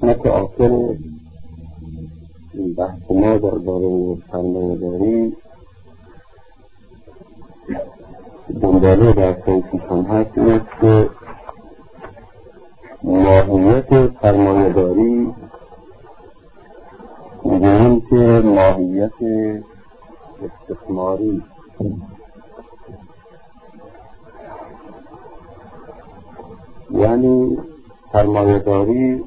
قسمت آخر این بحث ما درباره سرمایه‌داری دنباله در توصیفم هست این است که ماهیت سرمایه‌داری می‌گوییم که ماهیت استثماری، یعنی سرمایه‌داری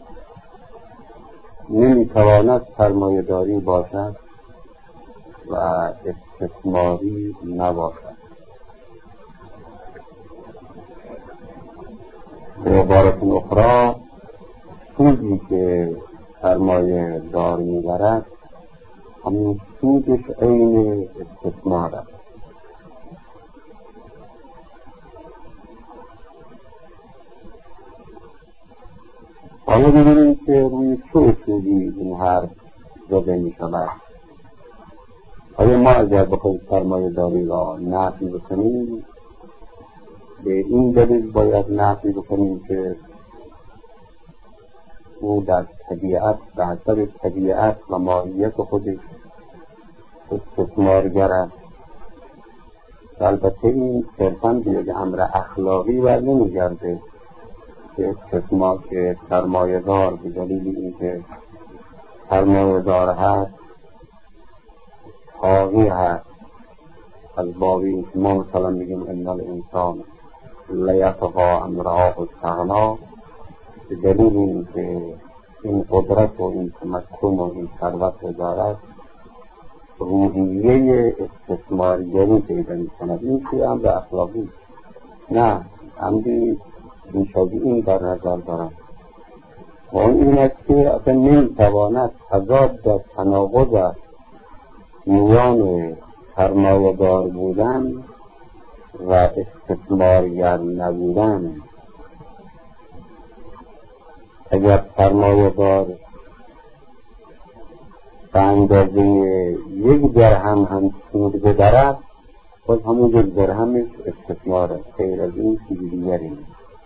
نمی‌تواند سرمایه‌داری باشد و استثماری نباشد. به عبارت اخرى سودی که سرمایه دار می‌برد همین سودش عین استثمار است. حالا ببینیم که روی چه اصولی این حرف زده می‌شود. آیا ما اگر بخواهیم سرمایه داری را نفی بکنیم به این دلیل باید نفی بکنیم که او در طبیعت به حسب طبیعت و ماهیت خودش استثمارگر است؟ البته این صرفاً به یک امر اخلاقی بر نمی‌گرده که استثمار که سرمایه دار به دلیل اینکه سرمایه دار هست طاغی هست، از باب اینکه ما مثلا میگیم ان الانسان لیطغی ان رآه استغنی، به دلیل اینکه این قدرت و این تمکن و این ثروت رو دارد روحیه استثمارگری پیدا می‌کند. این چیه؟ امر اخلاقی نه، امری بیشادی این در نظر دارد و این است که اصلا نمی‌تواند تضاد و تناقض است میان سرمایه دار بودن و استثمارگر نبودن. اگر سرمایه دار به اندازه 1 درهم هم سود ببرد باز همون 1 درهمش استثمار است، غیر از این چیزی دیگری نیست.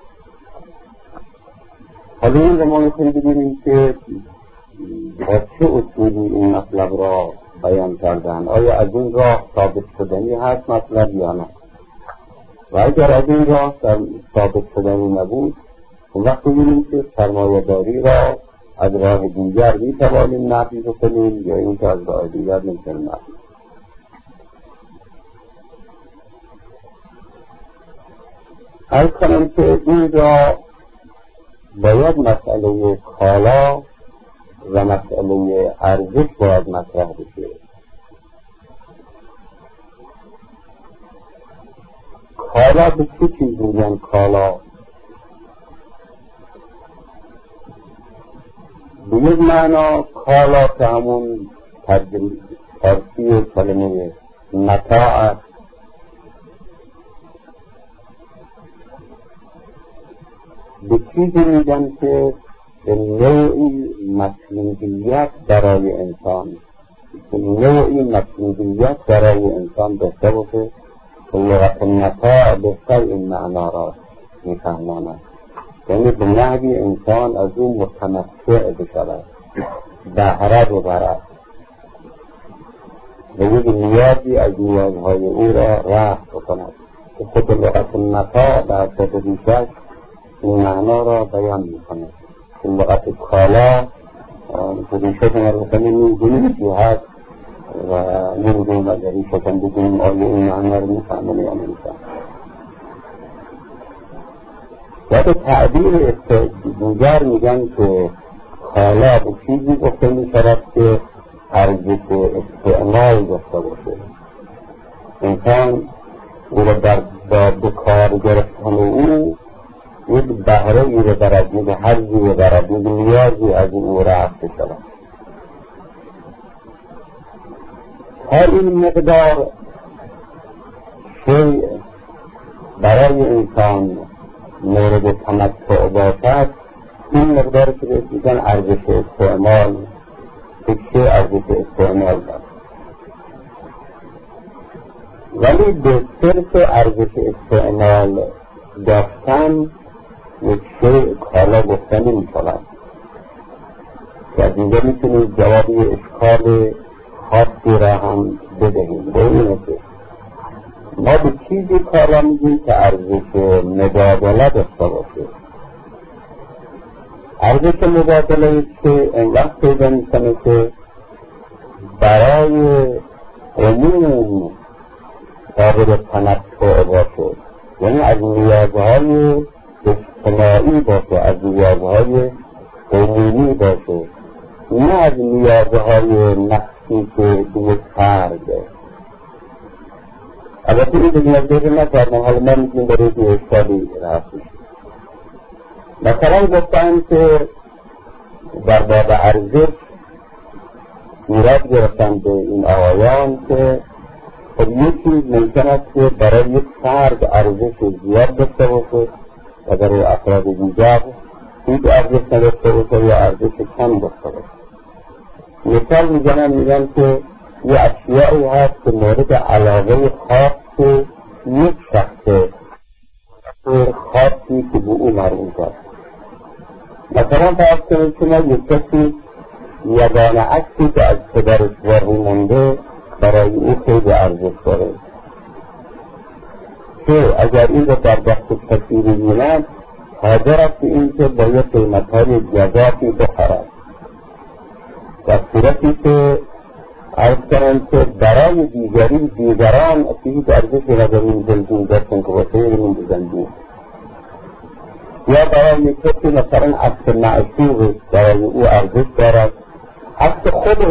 حالا این رو ما می‌خواهیم ببینیم که با چه اصولی این مطلب را بیان کردن. آیا از این راه ثابت شدنی هست مطلب یا نه؟ و اگر از این راه ثابت شدنی نبود اون وقت ببینیم که سرمایه داری را از راه دیگر می‌توانیم نفی بکنیم یا این که از راه دیگر نمی‌توانیم نفی. عرض کنم که این را باید مسئله کالا و مسئله ارزش باید مطرح بشه. کالا به چه چیز میگن کالا؟ به یک معنا کالا که همون فارسی کلمه متاع است، به چیزی میگن که به نوعی مطلوبیت برای انسان، به نوعی مطلوبیت برای انسان داشته باشه که لغت متاع بهتر این معنا را میفهماند، یعنی به نحوی انسان از اون متمتع بشود، بهره ببرد و یک نیازی از نیازهای او را رفع بکند. خود لغت متاع در تدریجش این معنا را بیان میکنه. این لغت کالا ریشه مربوطه نمیدونیم چی هست و نمیدونیم اگر ریشه کن بگیم آیا این معنا رو میفهمه یا نمیفهمه. و به تعبیر دیگر میگن که کالا به چیزی گفته میشود که ارزش استعمال داشته باشه. انسان او را به کار گرفتن او یک بهره ای رو برد، یک حظی رو برد، یک نیازی از او رفت شود. هر این مقدار شیء برای انسان مورد تمتع باشد، این مقدار که بسیدن ارزش استعمال، یک شیء ارزش استعمال دارد. ولی به صرف ارزش استعمال داشتن یک شیء کالا گفته نمی شود. که از اینجا میتونید جواب اشکال خاصی را هم بدهیم. به اینه که ما به چیزی کالا میگیم که ارزش مبادله داشته باشه. ارزش مبادله که این وقت پیدا میکنه که برای عموم قابل تمتع باشه، یعنی از نیازهای اجتماعی باشه، از نیازهای عمومی باشه، نه از نیازهای نفسی که دوی فرده. البته این نیاز دیگه نکردم، حالا ما میتونیم برای که اشکالی رفت میشه. مثلا گفتن که در باب ارزش ایراد گرفتن به این آقایان که خب یک چیز ممکن است که برای یک فرد ارزش زیاد داشته باشه و برای افراد دیگر هیچ ارزش نداشته باشه یا ارزش کم داشته باشه. مثال میگن که یه اشیایی هست که مورد علاقه خاص یک شخص خاصی که به او مربوط است. مثلا فرض کنید که ما یک کسی یگانه عکسی که از پدرش باقی مونده برای او خیلی ارزش داره که اگر این رو در دست کسی ببیند حاضر است این که با یک قیمت‌های جزافی بخرد، در صورتی که عرض کنم که برای دیگران هیچ ارزشی نداریم زندون دستن که واسه این بزندون، یا برای یک کسی مثلا عکس معشوق برای او ارزش دارد. عکس خود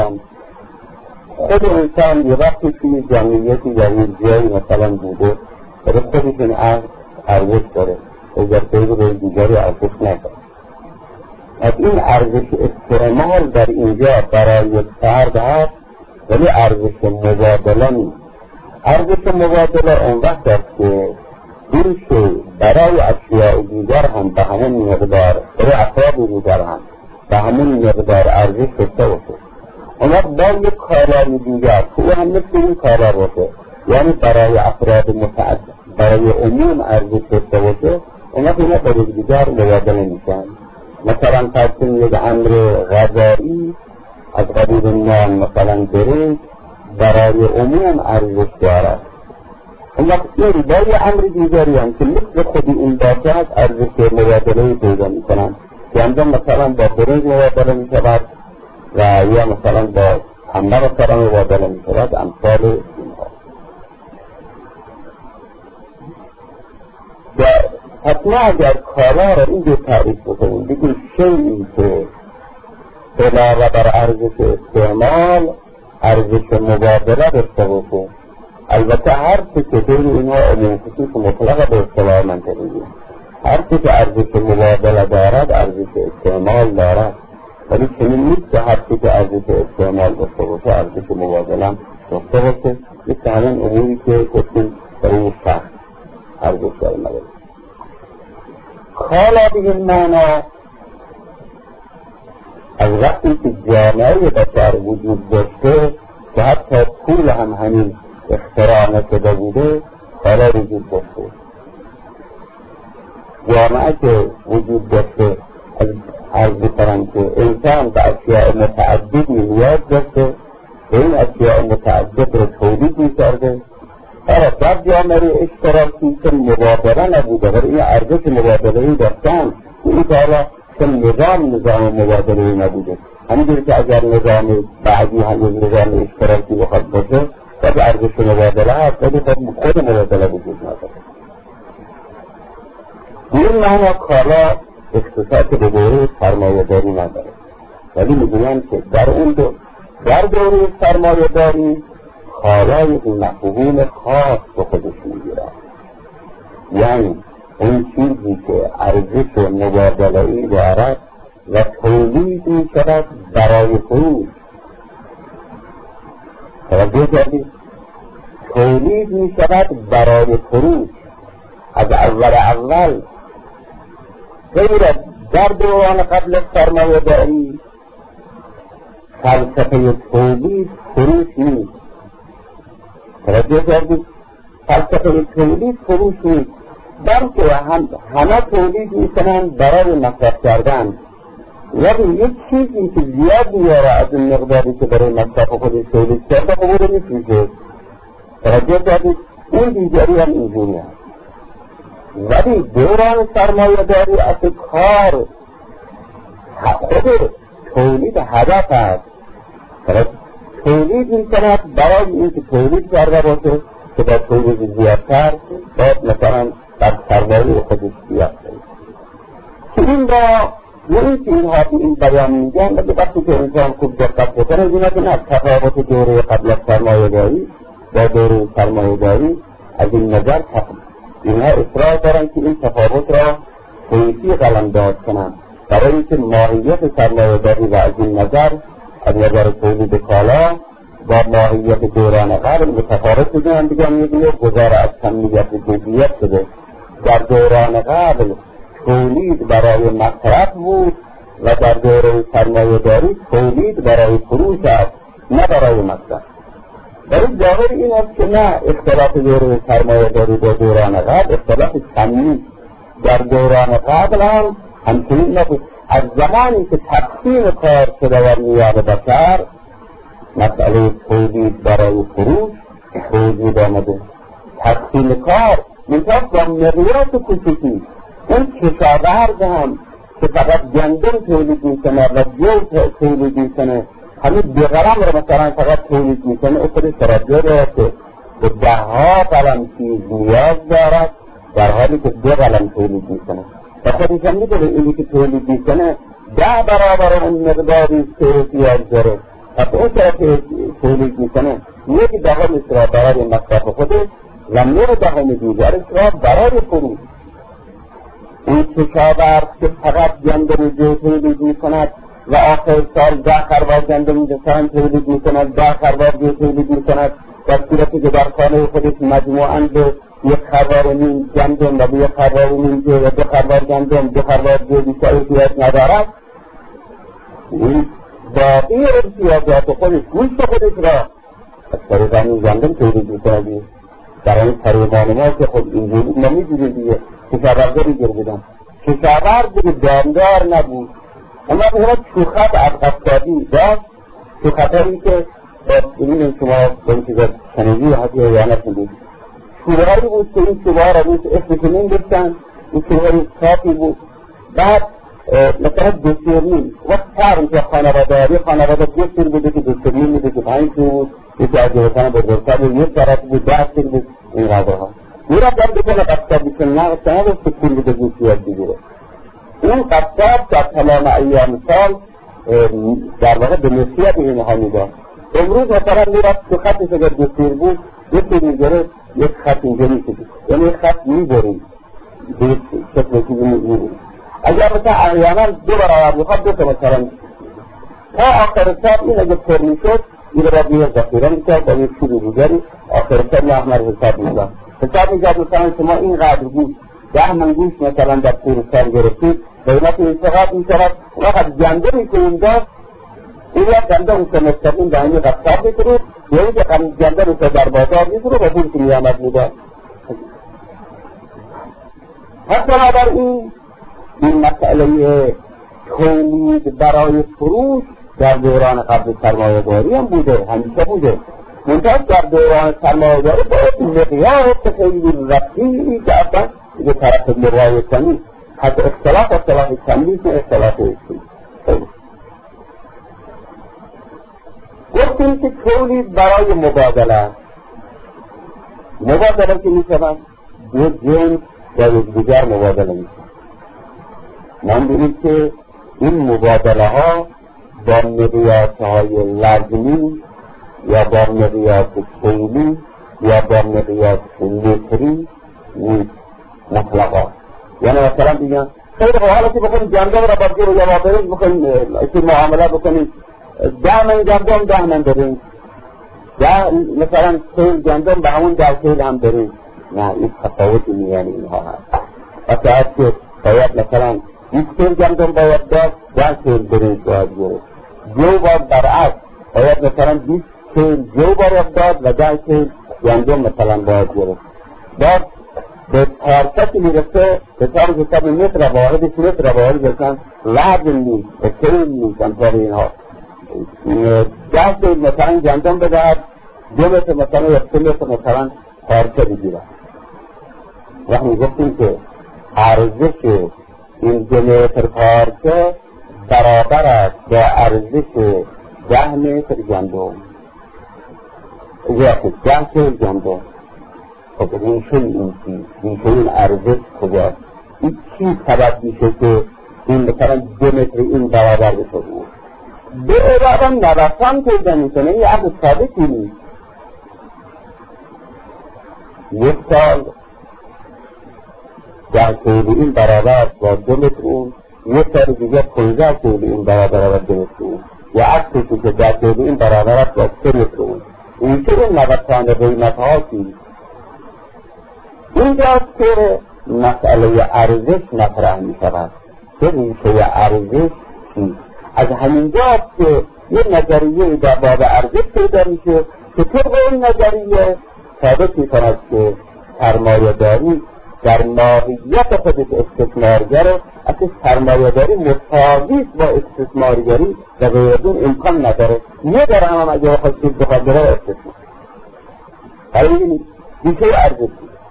انسان یه وقتی توی جمعیتی یا یک جایی مثلا بوده برای خودش این ارزش داره، اگر خیلی به دیگری ارزش نداره. از این ارزش استعمال در اینجا برای یک فرد هست ولی ارزش مبادله نیست. ارزش مبادله اون وقت است که این شی برای اشیاء دیگر هم به همون مقدار، برای افراد دیگر هم به همون مقدار ارزش داشته باشه. اون وقت با یک کالای دیگر که او هم مثل این کالا باشه، یعنی برای افراد متعدد برای عموم ارزش داشته باشه، اون وقت اینا برای دیگر مبادله میشن. مثلا فرض یک امر غذایی از قبیل نان مثلا برنج برای عموم ارزش دارد، اون وقت این با یه امر دیگری هم که مثل خودی این باشد ارزش مبادله پیدا میکنن که انجام مثلا با برنج مبادله میشود و یا مثلا با پنبه مثلا مبادله میشود، امثال اینها. حتما اگر کالا را این دو تعریف بکنیم بگیم شیئی که علاوه بر ارزش استعمال ارزش مبادله داشته باشه، البته هر چی که بین اینها عموم خصوص مطلق به اصطلاح منطقی، هر چی که ارزش مبادله دارد ارزش استعمال دارد، ولی چنین نیست که هر چی که ارزش استعمال داشته باشه ارزش مبادله داشته باشه. مثل همین اموری که گفتیم برای این شخص ارزش داره نداره. کالا به این معنا از وقتی که جامعه بشر وجود داشته که حتی پول هم همین اختراع نشده بوده، کالا وجود داشته. جامعه که وجود داشته از بکنم که انسان به اشیاء متعددی نیاز داشته و این اشیاء متعدد رو تولید می‌کرده. در جامعه اشتراکی که مبادله نبوده ولی این ارزش مبادله‌ای داشتن، این که حالا که نظام مبادله‌ای نبوده. همینجوری که اگر نظام بعدی هم نظام اشتراکی بخواد باشه باید ارزش مبادله هست ولی خود مبادله وجود نداره. این معنا کالا اختصاص به دوره سرمایه‌داری نداره، ولی می‌گویم که در دوره سرمایه‌داری کالا یک مفهوم خاص به خودش میگیرد، یعنی اون چیزی که ارزش مبادله‌ای دارد و تولید می‌شود برای فروش. توجه کردید؟ تولید می‌شود برای فروش. از اول غیر در دوران قبل سرمایه‌داری فلسفه تولید فروش نیست. توجه کردید؟ فلسفه تولید فروش نیست، بلکه همه تولید میکنن برای مصرف کردن. ولی یک چیزی که زیاد میاره از این مقداری که برای مصرف خودش تولید کرده قبول میشه. توجه کردید اون دیگری هم اینجوری هست. ولی دوران سرمایه داری اصل کار خود تولید هدف هست. تولید این کند برای این که تولید کرده باشه که با تولید زیادتر باید مثلا در سرمایه خودش زیاد کنید که این با این که اینها که این بیان میگن ولی وقتی که انسان خوب دقت بکنه اینه که نه تفاوت دوره قبل از سرمایه داری با دوره سرمایه داری از این نظر اینها اصرار دارن که این تفاوت را پویتی قلمداد کنن برای اینکه ماهیت سرمایه داری و از این نظر از نظر تولید کالا با ماهیت دوران قبل متفاوت بودن. دیگه میگه گذار از کمیت به جزئیات شده. در دوران قبل تولید برای مصرف بود و در دوره سرمایه داری تولید برای فروش است نه برای مصرف. ولی ظاهر این است که نه، اختلاف دوره سرمایه داری با دوران قبل اختلاف کمی. در دوران قبل هم همچنین نبود. از زمانی که تقسیم کار شده و میان بشر مسئله تولید برای فروش وجود آمده. تقسیم کار منطقه با مقیاس خصوصی. اون کشاورز هم که فقط گندم تولید میکنه و جو تولید میکنه همین بغرم رو مثلا فقط تولید میکنه او خودش توجه داره که به 10 قلم چیز نیاز دارد در حالی که 2 قلم تولید میکنه و خودش هم میدونه اینی که تولید میکنه 10 برابر اون مقداری که احتیاج داره. پس اون طرف تولید میکنه 1 دهم را برای مصرف خودش و 9 دهم دیگرش را برای فروش. اون کشاورز که فقط گندم جو تولید میکند و آخر سال 10 خروار گندم تولید میکند، 10 خروار جو تولید میکند، در صورتی که در خانه خودش مجموعاً به 1 خروار و نیم گندم و به 1 خروار و نیم جو و 2 خروار گندم 2 خروار جو بیشتر احتیاج ندارد، این باقی احتیاجات خودش گوشت خودش را از طریق این گندم تولید میکند. در این طریقان ما که خود اینجوری نمیدونیم دیگه کشاورزی گردیدن. کشاورز دیگه دامدار نبود، اما بهره چوخت از قصدادی داشت. چوختایی که ببینید شما به این چیزا شنیدی حتی یا نشنیدید. چوبهایی بود که این چوبه ها را روش اسمکنین داشتن. این چوبهایی کافی بود. بعد مثلا دوستیرمین وقت ترم که خانواده دوستیر بوده که دوستیرمین میده که 5 بود، یکی از دوستان بزرگتر بود، 1 طرف بود 10 بود. این قدرها میرا دم بکنه قصد بیشن نه قصد سکون بده دوستیت بگیره. این قصد در تمام ایام سال در واقع به نصیحت اینها میداد. امروز مثلا میرفت تو خطش اگر دوستیر بود یکی میگره 1 خط اینجوری شدید، یعنی 1 خط میبرید به شکل چیزی میبرید. اگر مثلا احیانا 2 برابر میخواد 2 تا مثلا تا آخر سال این اگر پر میشد این را بیه ذخیره میکرد و یک چیزی دیگری آخر سال احمر حساب میکرد. حساب میکرد مثلا شما اینقدر گوشت 10 من گوشت مثلا در طول سال گرفتید قیمت این چقدر میشود. وقت گندمی که این داشت این یک گندم که مستقیم به همین قصاب میکنید یا این گندمی که در بازار میکنید و پول که میامد میداد. پس بنابراین این مسئله تولید برای فروش در دوران قبل سرمایه داری هم بوده، همیشه بوده. منتها در دوران سرمایه داری باید مقیاس خیلی رفتی که اصلا یه طرف مقایسه کنی. پس اختلاف کمی که اختلاف ایستی. گفتیم که تولید برای مبادله که می شود 2 جنس یا یکدیگر مبادله می شود. من بینیم که این مبادله ها با مقیاس های لازمی یا با مقیاس کیلی یا با مقیاس لیتری نیست مطلقا. یعنی مثلا دیگه خیلی حالا که بکنید گندم را برگیر و یا بابرید بکنید اسی معامله بکنید 10 من گندم 10 من برید مثلا کیل گندم به همون 10 کیل هم برید. نه این تفاوتی میانی اینها هست. و شاید که باید مثلا 20 کیل گندم باید داد 10 کیل برید باید گرد. جو باید برعکس باید مثلا 20 کیل جو باید داد و 10 کیل گندم مثلا باید گرد. بعد به پارچه میرسه به طور حساب متر واحدش متر واحد بسن لحظه نیست اکترین نیست انطور اینها 10 مثلا گندم بدهد 2 متر مثلا یا 3 متر مثلا پارچه بگیرد. وقتی گفتیم که ارزش این 2 متر پارچه برابر است با ارزش 10 متر گندم یا 10 کیلو گندم. خب این این ارزش کجاست؟ این چی سبب میشه که این مثلا 2 متر این برابر بشه؟ به عبارت نوسان پیدا میکنه. این عقل ثابتی نیست. 1 سال 10 کیلو این برابر با 2 متر اون، 1 سال دیگه 15 کیلو این برابر با 2 متر اون، یا عکسش که 10 کیلو این برابر با 3 متر اون. این که این نوسان قیمت ها چیست؟ اینجاست که مسئله ارزش مطرح می شود که ریشه ارزش چیست. از همینجاست که یه نظریه در باب ارزش پیدا میشه که طبق این نظریه ثابت می کند که سرمایه‌داری در ماهیت خودش استثمارگره، اصلا سرمایه‌داری مساوی با استثمارگری و غیردون امکان نداره. نداره هم اگه خواهد چیز بخواد بره استثمار. برای این ریشه ارزش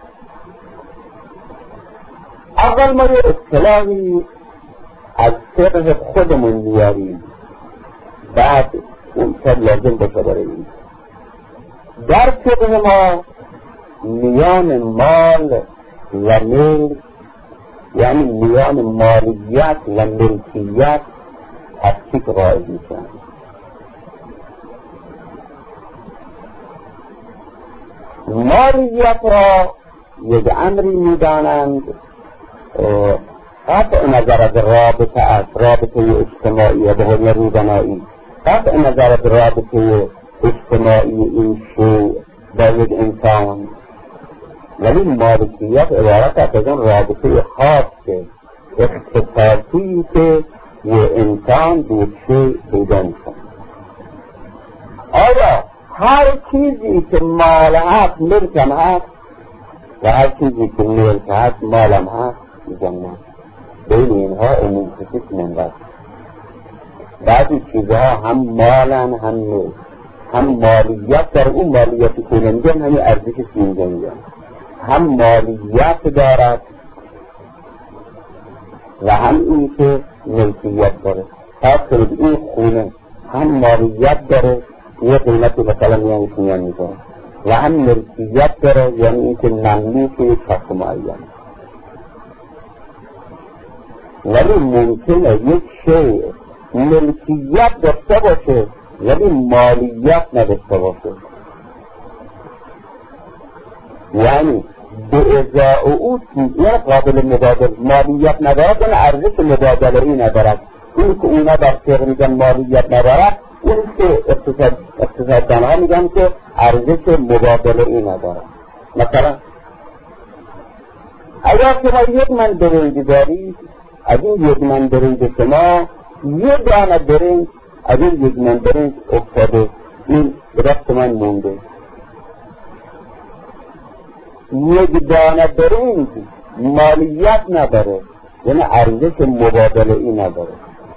اول ما یه اصطلاحی از فقه خودمون میاریم، بعد اون شب لازم باشه برای این. در فقه ما میان مال و ملک، یعنی میان مالیت و ملکیت تفکیک قائل میشن. مالیت را یک امری میدانند قطع نظر از رابطه از رابطه اجتماعی به قول روزنایی، قطع نظر از رابطه اجتماعی این شیء با یک انسان، ولی مالکیت عبارت از اون رابطه خاصه اختصاصی که یه انسان به شیء پیدا می‌کند. آیا هر چیزی که مال هست ملکم هست و هر چیزی که ملک هست مالم هست؟ جنت بین اینها امون خصوص نمرد. بعضی چیزها هم مالن هم ملک، هم مالیت در اون مالیتی که نمیگن همین ارزش سینجا میگن، هم مالیت دارد و هم این که ملکیت داره. خاص کنید این خونه هم مالیت داره، یه قیمتی مثلا میان میکنه، و هم ملکیت داره، یعنی این که مملوک یک شخص معین. ولی ممکنه یک شیء ملکیت داشته باشه ولی مالیت نداشته باشه، یعنی به ازاء او چیزی قابل مبادله مالیت ندارد، یعنی ارزش مبادله ای ندارد. این که اونا در فقه میگن مالیت ندارد، این که اقتصاددانها میگن که ارزش مبادله ای ندارد. مثلا اگر شما 1 من برنج دارید، از این 1 من برنج شما 1 دانه برنج از این 1 من برنج افتاده، این به دست من مونده. 1 دانه برنج مالیت نداره، یعنی ارزش مبادله ای نداره.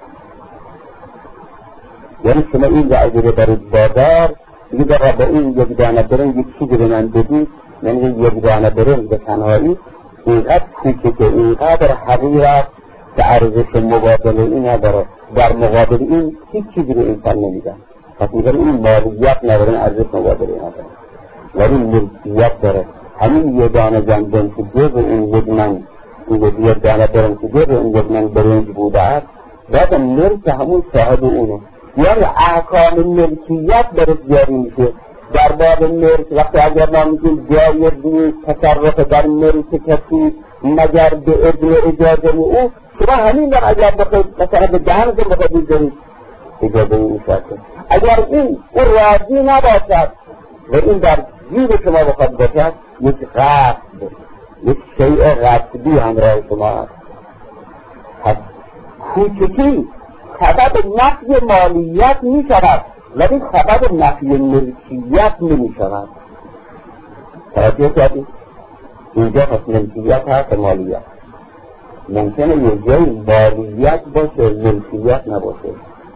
یعنی شما این را اگه برید بازار دیگه در با این 1 دانه برنج یک چیزی به من بدید، یعنی 1 دانه برنج به تنهایی اینقدر کوچکه، اینقدر حقیر است که ارزش مبادله ای نداره. در مقابل این هیچ چیزی به انسان نمیدن، پس میگن این مالیت نداره، ارزش مبادله ای نداره، ولی ملکیت داره. همین 1 دانه گندم که جز این 1 من، این 1 دانه برنج که جز این 1 من برنج بوده است، بعد ملک همون صاحب اونه. یعنی احکام ملکیت برش جاری میشه. در باب ملک وقتی اگر ما میگیم جای دین تصرف در ملک کسی مگر به اذن اجازه او، شما همین در اگر بخواید مثلا به دهنتون بخواید دارید اجازه میشه. اگر این راضی نباشد و این در جیب شما بخواید باشد، یک غصب، یک شیء غصبی همراه شما هست. پس کوچکی سبب نفی مالیت می شود ولی سبب نفی ملکیت نمی شود. توجه کردید؟ اینجا پس ملکیت هست مالیت. ممکنه یه جایی مالیت باشه ملکیت نباشه.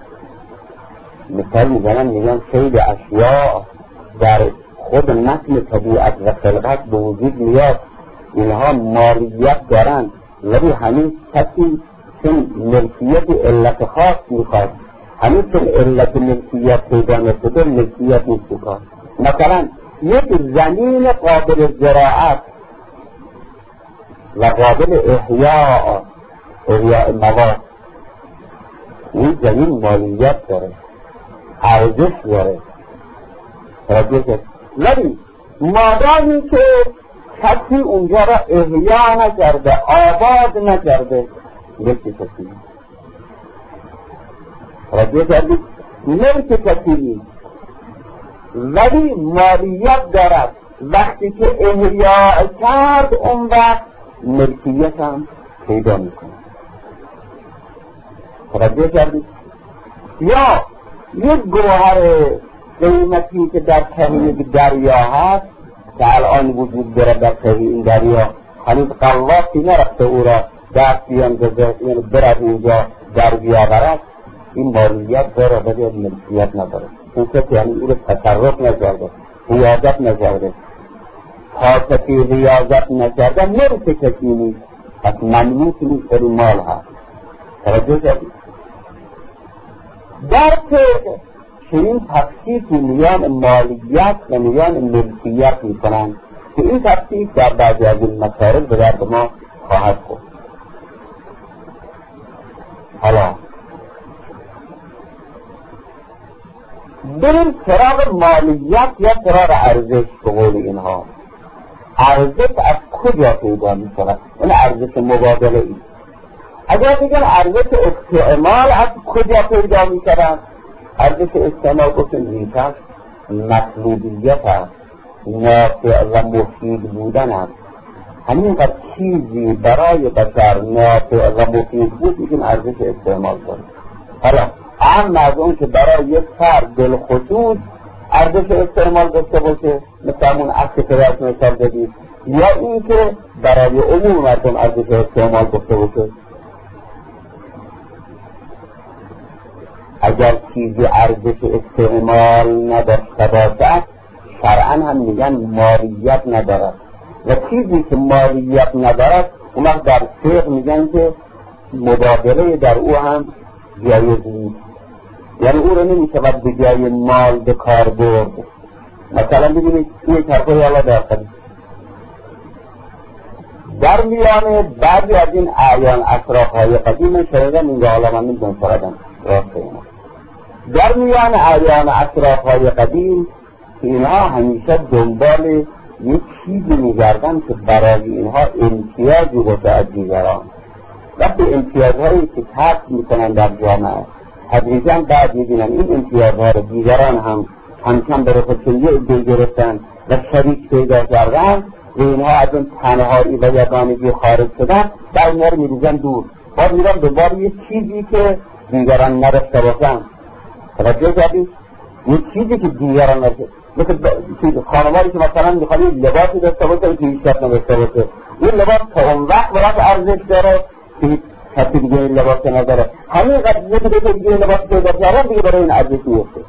مثال میزنم میگن خیلی اشیاء در خود متن طبیعت و خلقت به وجود میاد اینها مالیت دارن، ولی همین کسی چون ملکیت علت خاص میخواد، همین چون علت ملکیت پیدا نشده ملکیت نیست. مثلا یک زمین قابل زراعت و قابل احیاء مواد، این زمین مالیت داره، ارزش داره، ولی مادامی که کسی اونجا را احیا نکرده، آباد نکرده، ملک کسی راجع کردید ملک کسی نیست، ولی مالیت دارد. وقتی که احیا کرد اون وقت ملکیت هم پیدا میکنه. راجع کردید یا یک گوهر قیمتی که در ته دریا هست که الان وجود داره در ته این دریا، هنوز قواسی نرفته او را دست بیاندازه یعنی برد اینجا در بیاورد، این مالیت داره ولی ملکیت نداره. اون کسی یعنی او را تصرف نکرده، ریاضت نکرده، خاصتی ریاضت نکرده، ملک کسی نیست، پس مملوک نیست، ولی مال هست. توجه کردید؟ در که این تفکیک میان مالیت و میان ملکیت میکنند که این تفکیک در بعضی از این مسائل به درد ما خواهد خورد. حالا بریم سراغ مالیت یا سراغ ارزش. به قول اینها ارزش از کجا پیدا میشود؟ این ارزش مبادله ای. اگر بگن ارزش استعمال از کجا پیدا میشود؟ ارزش استعمال گفتن میشد مطلوبیت است، نافع و مفید بودن است. همینقدر چیزی برای بشر نافع و مفید بود میگن ارزش استعمال کنه. حالا اما از اون که برای یک فرد دلخصوص ارزش استعمال داشته باشه، مثل همون عکس که راست مثال دادید، یا این که برای عموم مردم ارزش استعمال داشته باشه. اگر چیزی ارزش استعمال نداشته باشد شرعاً هم میگن مالیت ندارد، و چیزی که مالیت ندارد اون وقت در فقه میگن که مبادله در او هم جایز نیست، یعنی او رو نمیشود به جای مال به کار برد. مثلا ببینید این طرفه یالا داخل در میان بعضی از این اعیان اشراف‌های قدیم شنیدم، این حالا من میدونم فردم راست اینا در میان اعیان اشراف‌های قدیم که اینها همیشه دنبال یک چیزی میگردن که برای اینها امتیازی باشه از دیگران. وقتی امتیازهایی که کسب میکنن در جامعه تدریجاً بعد میبینن این امتیازها رو دیگران هم همچنان برای خودشون یه عده گرفتن و شریک پیدا کردن و اینها از اون تنهایی و یگانگی خارج شدن، بعد اینها رو میریزن دور، باید میرن دوباره یه چیزی که دیگران نداشته باشن. توجه کردید؟ یه چیزی که دیگران نداشته، مثل خانمانی که مثلا میخواد یه لباسی داشته باشه که هیچ کس نداشته باشه، این لباس تا اون وقت برای ارزش داره که کسی دیگه این لباس نداره، همین قضیه که دیگه این لباس پیدا کردن دیگه برای این ارزش میفته.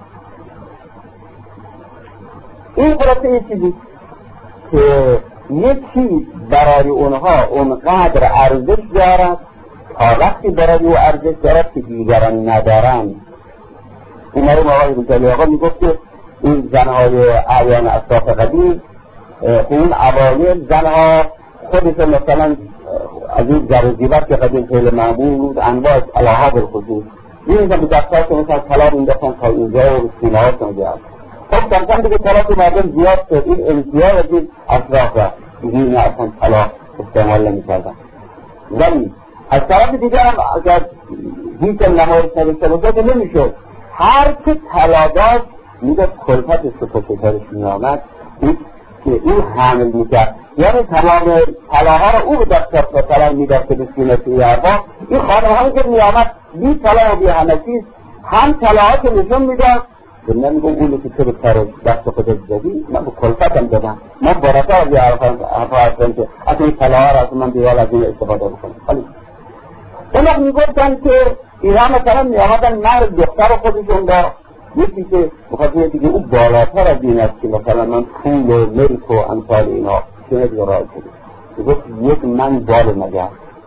این خلاصه یه چیزی که یک چیز برای اونها اونقدر ارزش دارد تا وقتی برای او ارزش دارد که دیگران ندارن. این مرموم آقای بزرگی آقا میگفت که این زنهای اعیان اشراف قدیم اون اوایل زنها خودشون مثلا از این زرزیبت که قدیم خیلی معمول بود انواع طلاها بالخصوص این به دستات مثلا طلا مینداختن تا اینجا و سینه هاشون جهد. خب کمتن دیگه طلا که مردم زیاد شد، این امتیاز از این اشراف را دیگه اصلا طلا استعمال نمی‌کردن. ولی از طرف دیگه هم اگر هیچ نمایش نداشته باشه نمیشد. هر که طلا داشت میگه کلفتش که پشتکارش میامد که این حمل میکرد، یعنی تمام طلاها رو او به دست مثلا میداشت به سینه توی اربا. این خانم هایی که میامد بی طلا و بی همه چیز هم طلاها که نشون میداد که من میگم اونی که تو به کار دست خودت زدی من به کلفتم دادم، من برکه از یه حرفا هستم که اصلا این طلاها را از من دیوال از این استفاده بکنم. حالی اونها میگفتن که اینا مثلا میامدن مرد دختر خودشون را یکی که بخاطر دیگه اون بالاتر از این است که مثلا من پول و ملک و امثال اینا چونه دیگه رای کنید، گفت یک من بال نگه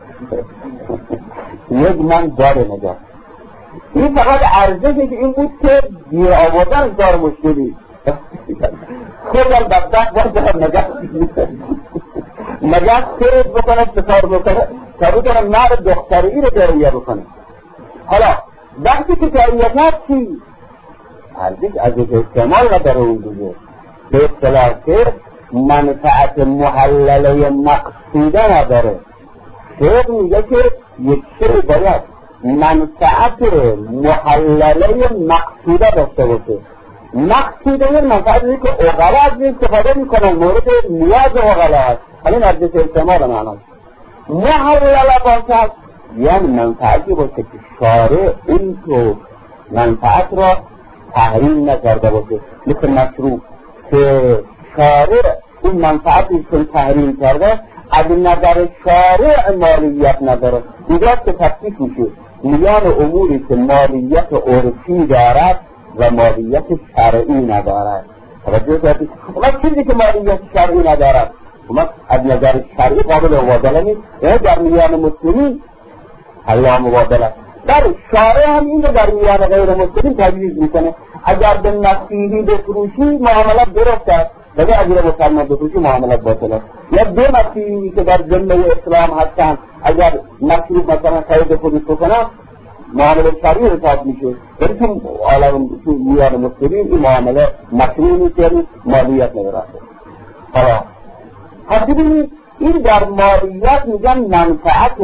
یک من بال نگه. این فقط ارزشی که این بود که دیر آوردن کار مشکلی خودم بدبخت باید نگه خیرد بکنه سفار بکنه تا بکنه مرد دختری رو دریه بکنه. حالا وقتی که دریه کرد چی؟ ارزش از یک استعمال نداره اون دیگه، به اصطلاح که منفعت محلله مقصوده نداره. شیخ میگه که یک شیء باید منفعت محلله مقصوده داشته باشه. مقصوده یه منفعتی که اغلا از این استفاده میکنن مورد نیاز اغلا هست، همین ارزش استعمال معناست. محلله باشد یعنی منفعتی باشه که شارع این تو منفعت را تحریم نکرده باشه، مثل مشروع که شارع این منفعتی که تحریم کرده از نظر شارع مالیت نداره. دیگر که تفکیک میشه میان اموری که مالیت عرفی دارد و مالیت شرعی ندارد. وقت چیزی که مالیت شرعی ندارد از نظر شرعی قابل مبادله نیست، یعنی در میان مسلمین حلا مبادله، در شارع هم این رو در میان غیر مسلمین تجویز میکنه. اگر به مسیحی بفروشی معاملت درست است ولی اگر مسلمان بفروشی معاملت باطل است. یا دو مسیحی که در ذمه اسلام هستند اگر مشروب مثلا خرید خودش بکنن معامله شرعی حساب میشه، ولی تو عالم تو میان مسلمین این معامله مشروع نیست، یعنی مالیت نداره. حالا ببینید این در مالیت میگن منفعت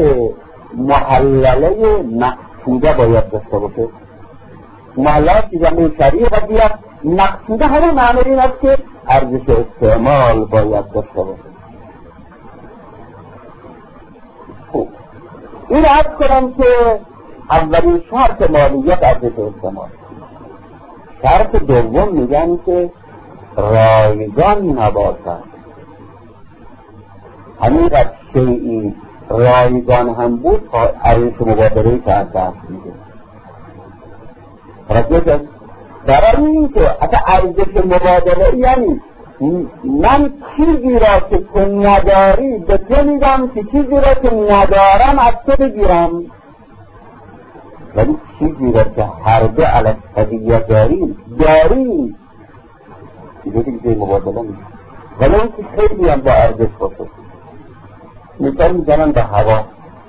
محلله مقصوده باید داشته باشه. محلات که جمعه شرعی باید مقصوده همه معنی این است که ارزش استعمال باید داشته باشه. این عرض کنم که اولین شرط مالیت ارزش استعمال. شرط دوم میگن که رایگان نباشد. همین از شیئی رایگان هم بود ارزش مبادله کرده است میگه. برای این که اصلا ارزش مبادله یعنی من چیزی را که تو نداری به تو میدم که چیزی را که ندارم از تو بگیرم، ولی چیزی را که هر دو علیه قضیه داری دیگه دیگه مبادله میشه، ولی اون که خیلی هم با ارزش باشه. مثال میزنن به هوا،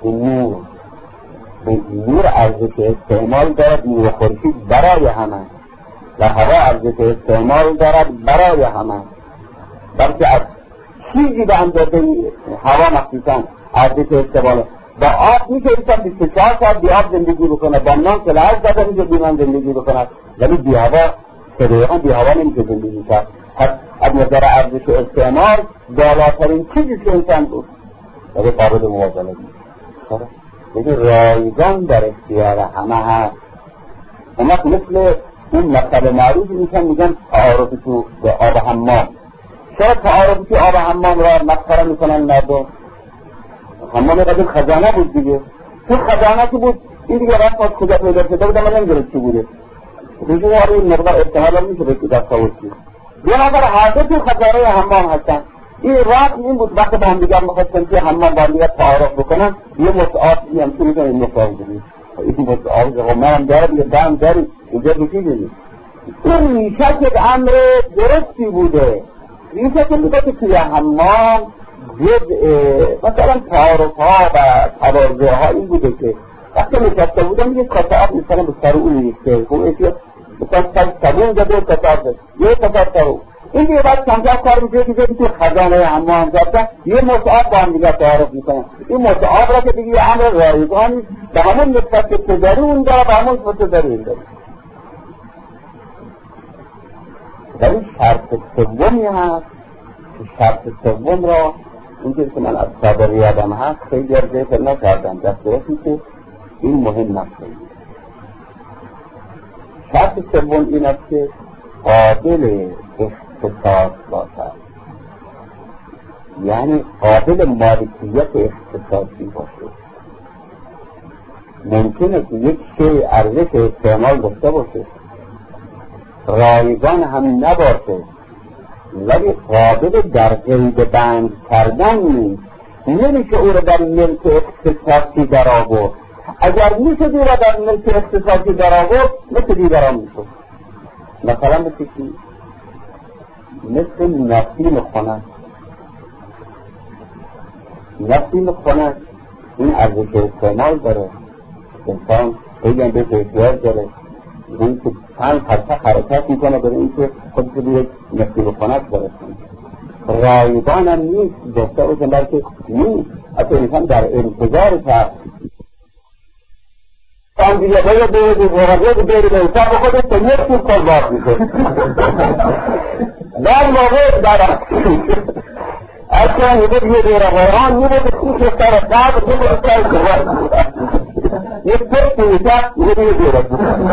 نور ارزش استعمال دارد، نور خورشید برای همه و هوا ارزش استعمال دارد برای همه، بلکه از چیزی به اندازه هوا مخصوصا ارزش استعمال. با آب میشه انسان 24 ساعت بی آب زندگی بکنه، با نان 48 ساعت میشه بی نان زندگی بکنه، ولی بی هوا 3 دقیقه بی هوا نمیشه زندگی کرد. از نظر ارزش استعمال بالاترین چیزی که انسان بود ولی قابل مواصله نیست. یعنی رایگان در اختیار همه هست. اما مثل اون مطلب معروف میگن تعارف تو به آب حمام. شاید تعارف تو آب حمام را مسخره میکنن مردم. حمام قدیم خزانه بود دیگه، تو خزانه که بود این دیگه رفت از کجا پیدا شده بود من نمیدونم چی بوده. روزی وارد این مقدار احتمال هم میشه که دست آورد چی دو نفر هر دو تو خزانه حمام هستن. این رفت این بود وقت با هم دیگر میخواستن که حمام با هم دیگر تعارف بکنن، یه مصعاب هم که میتونه این مصعاب بودید این مصعاب منم دارم یه دم داری اینجا بکی بینید. این میشه که امر درستی بوده، میشه که میگه که توی حمام مثلا تعارف ها و تواضع ها این بوده که وقتی نشسته بودم یه کاسه آب مثلا به سر اون ریخته، خب ایشی مثلا صبون زده کاسه آب زده یه کاسه سر این دیگه بعد کمتر کار میشه که تو خزانه حمام زده یه مصعاب با هم دیگه تعارف میکنن. این مصعاب را که دیگه امر رایگان به همون نسبت که تداری اون داره به همون نسبت تداری اون داره. ولی شرط سومی هست که شرط سوم را اینجور که من از صادر یادم هست خیلی از ذکر نکردم در صورتی که این مهم نست. شرط سوم این است که قابل اختصاص باشد، یعنی قابل مالکیت اختصاصی باشه. ممکنه که یک شیء ارزش استعمال داشته باشه، رایگان هم نباشه، ولی قابل در قید بند کردن نیست. نمیشه او را در ملک اختصاصی در آورد. اگر میشه او را در ملک اختصاصی در آورد مثل دیگران میشه. مثلا مثل چی؟ مثل نسیم خنک. نسیم خنک این ارزش استعمال داره، انسان خیلی هم به احتیاج داره، این که چند حرکت حرکت میکنه برای این که خودش رو یک نسیم خنک برسونه. رایگان هم نیست، داشته باشه بلکه نیست. حتی انسان در انتظار کرد آن دیگه باید بری به انسان به خودش تا یک سوز کل باق میشه در موقع در اصلا میگه یه دیر غیران میگه که توش سر قبل میگه سر کبار یک پرس میشه میگه یه دیره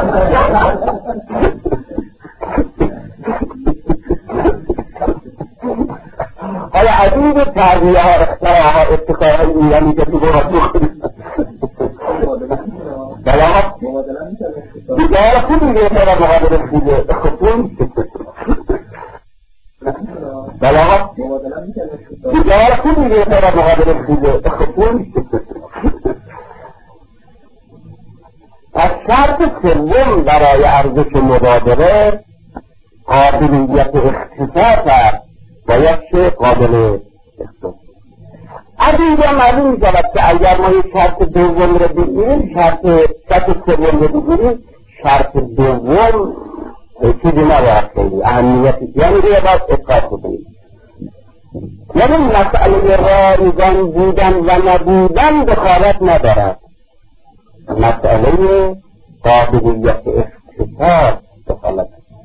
حالا عدید تربیه ها اختراع ها اتخار های ایرانی که تو باید بخونید بلاغت دیگه خوب میگه ترا مقابل خوبه خطون بلاغت دیگه خوب میگه ترا مقابل خوبه خطون از شرط سوم برای ارزش مبادله قابلیت اختصاص است، باید چه قابل اختصاص. از اینجا معلوم میشود که اگر ما یک شرط دوم را بگیریم، شرط سوم را بگیریم، شرط دوم چیزی نباید خیلی اهمیتی، یعنی روی باید اسقاط بکنیم. یعنی مسئله رایگان بودن و نبودن دخالت ندارد، مسئله قابلیت اختصاص دخالت.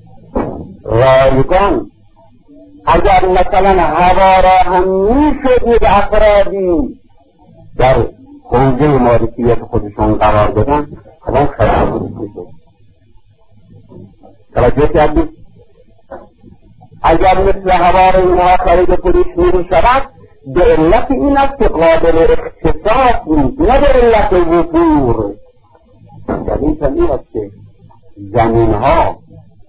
رایگان اگر مثلا هوا را هم میشدید افرادی در حوزه مالکیت خودشان قرار بدن، خدا خراب میشه. توجه کردید؟ اگر مثل هوا را اینها خرید پولیس میری شود، به علت این است که قابل اختصاص نیست، نه به علت وفور. دلیل این است که زمین ها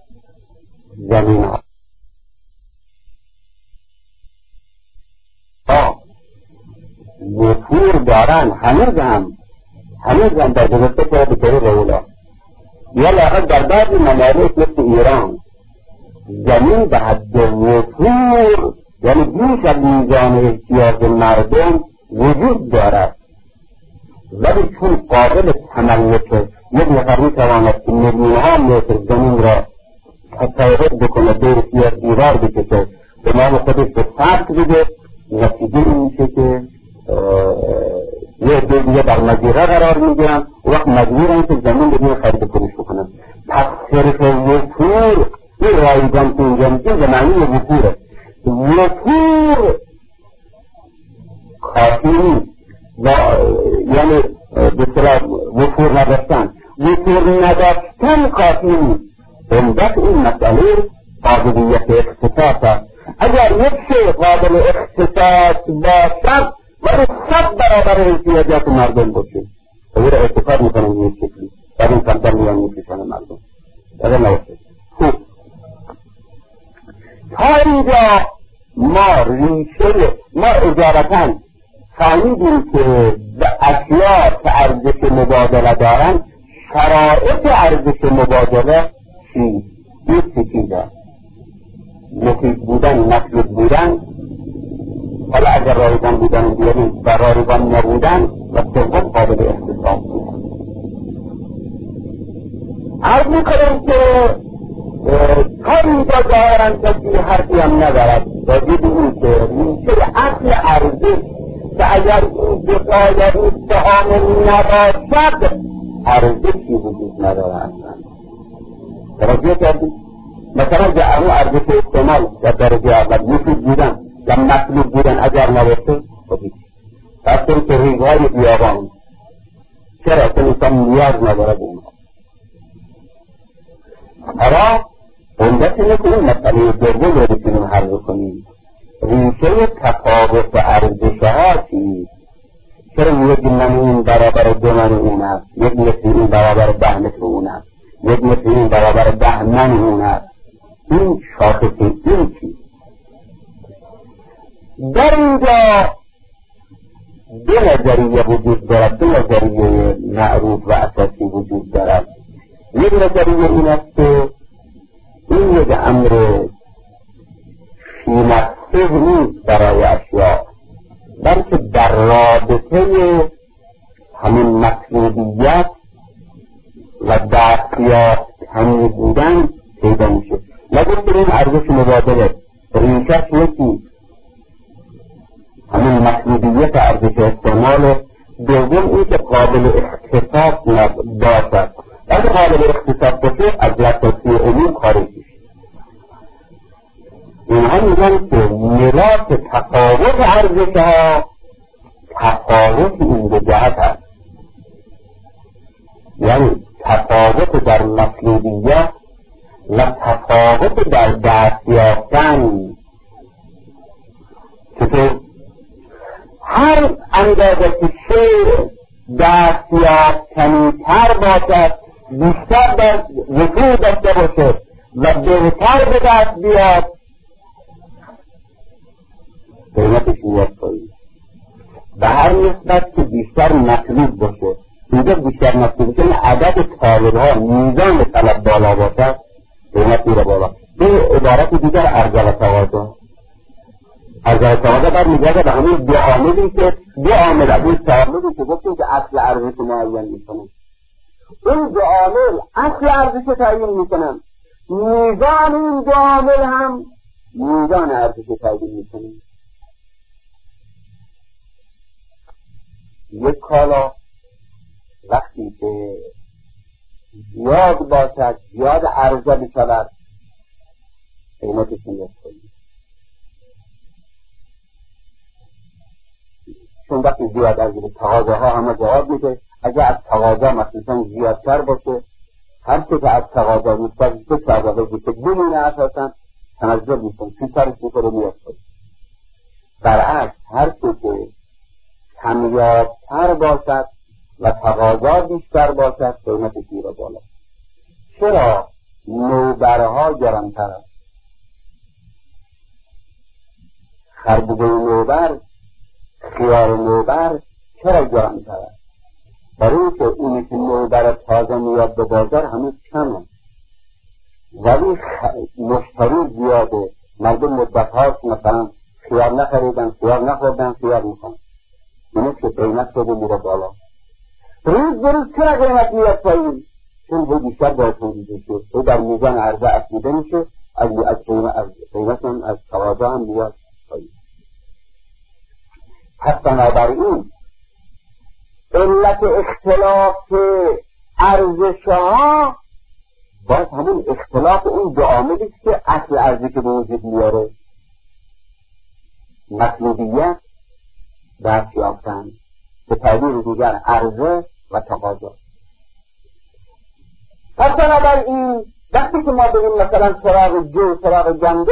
وفور دارن، هنوز هم در گذشته که به طور رولا یا لاغت در بعضی ممالک مثل ایران زمین به حد وفور، یعنی بیش از میزان احتیاج مردم وجود دارد، ولی چون قابل تملک یک نفر میتواند که میلیونها متر زمین را تصرف بکنه، دور سیاه دیوار بکشه، به نام خودش به فرق بده، نتیجه این میشه که یه دیگه در مجیره قرار میگیرن، وقت مجبورن که زمین بدون خرید فروش بکنن. پس صرف وفور این رایگان که اینجا میشه به معنی وفوره. وفور کافی نیست، یعنی به صلاح وفور نداشتن کافی نیست. علت این مسئله قابلیت اختصاص است. اگر یک شیء قابل اختصاص باشد ولی 100 برابر احتیاجات مردم باشه، او را اتفاق میکنن یک شکلی، بعد این کمتر میان میکشن مردم. اگر نباشه خوب. تا اینجا ما اجابتا فهمیدیم که به اشیاء که ارزش مبادله دارن، شرایط ارزش مبادله چی؟ یک چیزه مفید بودن، مطلوب بودن، حالا اگر رایگان بودن بیاریم و رایگان نبودن و سوم قابل اختصاص بودن. عرض میکنم که تا اینجا دارن کسی حرفی هم ندارد راجع به این که میشه اصل ارزش که اگر این بقاید استعامل نباشد ارزشی وجود نداره اصلا. توجه کردید؟ مثلا جعلو ارزش استعمال در درجه اول مفید بودن یا مطلوب بودن اگر نباشه خودی پس که ریگهای بیابان چرا؟ چون انسان نیاز نداره به اونها. حالا عمدت اینه که این مسئله دوم رو بتونیم حل کنیم. ریشه تفاوت ارزش‌ها چیست؟ چرا یک من این برابر 2 من اون است، یک متر این برابر 10 متر اون است، یک متر این برابر 10 من اون است؟ این شاخص این چیست؟ در اینجا 2 نظریه وجود دارد، 2 نظریه معروف و اساسی وجود دارد. یک نظریه این است که این یک امر فی نفسه نیست برای اشیاء، بلکه در رابطه همین مطلوبیت و دستیافت همی بودن پیدا میشه. نگفت این ارزش مبادله، ریشش یکی همین مطلوبیت ارزش استعمال. دوم این که قابل اختصاص باشد، ولی قابل اختصاص باشه از لطفی علوم خارج میشه. اینها میگن که ملاک تفاوت ارزش‌ها تفاوت این دو جهت است، یعنی تفاوت در مطلوبیت و تفاوت در دستیافتن. چطور؟ هر اندازه که شیء دستیافتنی‌تر باشد، بیشتر در رفوع داشته باشه و بهتر به دست بیاد، قیمتش میاد پایین. به هر نسبت که بیشتر مطلوب باشه، اینجا بیشتر مطلوب باشه، عدد طالب‌ها میزان طلب بالا باشه، قیمت میره بالا. این عبارت دیگر عرضه و تقاضا. عرضه و تقاضا برمیگرده به همین 2 عاملی که 2 عامل از این تعاملی که گفتیم که اصل ارزش معین میکنن. این 2 عامل اصل ارزش تعیین میکنن، میزان این 2 عامل هم میزان ارزش تعیین میکنن. یک کالا وقتی که زیاد باشد، زیاد عرضه بشود، قیمتش میاد پایین. چون وقتی زیاد از تقاضاها همه جواب میده. اگر از تقاضا مثلا زیادتر باشه، هر چه که از تقاضا بیشتر باشه، تقاضا بیشتر بمونه، اساسا تنزل میکنه، چی سرش میکنه میاد پایین. برعکس هر چه که کمیابتر باشد و تقاضا بیشتر باشد، قیمتش میره بالا. چرا نوبرها گرانتر است؟ خربوزه نوبر، خیار نوبر چرا گرانتر است؟ برای اینکه اونی که نوبر تازه میاد به بازار هنوز کمه، ولی مشتری زیاده. مردم مدت هاست مثلا خیار نخریدن، خیار نخوردن، خیار میخوان، اینه که قیمت رو میره بالا. روز به روز چرا قیمت میاد پایین؟ چون به بیشتر باید تولیده شد، تو در میزان عرضه افزوده میشه، از قیمت هم از تقاضا هم میاد پایین. پس بنابراین علت اختلاف ارزش‌ها باید همون اختلاف اون 2 عاملی که اصل ارزش به وجود میاره، مطلوبیت دست یافتن، به تعبیر دیگر عرضه و تقاضا. پس بنابراین وقتی که ما بگیم مثلا سراغ جو، سراغ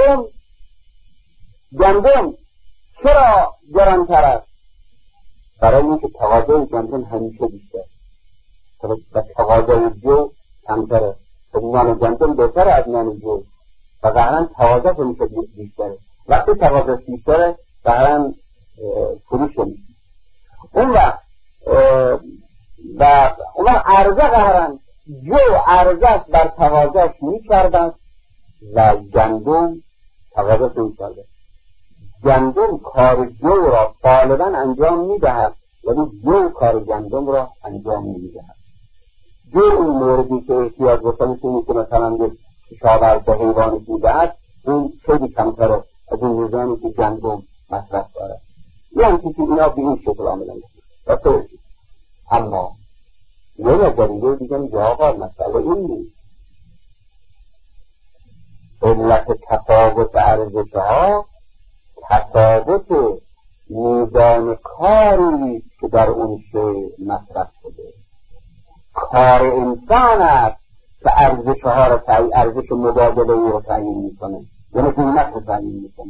گندم چرا گرانتر است؟ برای اینکه تقاضای گندم همیشه بیشتر و تقاضای جو کمتره. نان گندم بهتره از نان جو و ظاهراً تقاضا همیشه بیشتره. وقتی تقاضا بیشتره ظاهراً فروش میشه. اون وقت عرضه ظاهراً جو عرضه بر تقاضاش می‌کردن و گندم تقاضاش می‌کرده. گندم کار جو را غالباً انجام می‌دهد، ولی جو کار گندم را انجام نمی‌دهد. جو اون موردی که احتیاج بکنه که مثلا یک کشاورز به حیوانش می‌دهد، اون خیلی کمتره از اون میزانی که گندم مصرف دارد. یعنی که اینا به این شکل عملن است. اما یه نظریه دیگه میگه آقا مسئله این نیست. علت تفاوت ارزش‌ها تفاوت میزان کاری که در اون شیء مصرف شده. کار انسان است که ارزش‌ها رو ارزش مبادله رو تعیین میکنه، یعنی قیمت رو تعیین میکنه.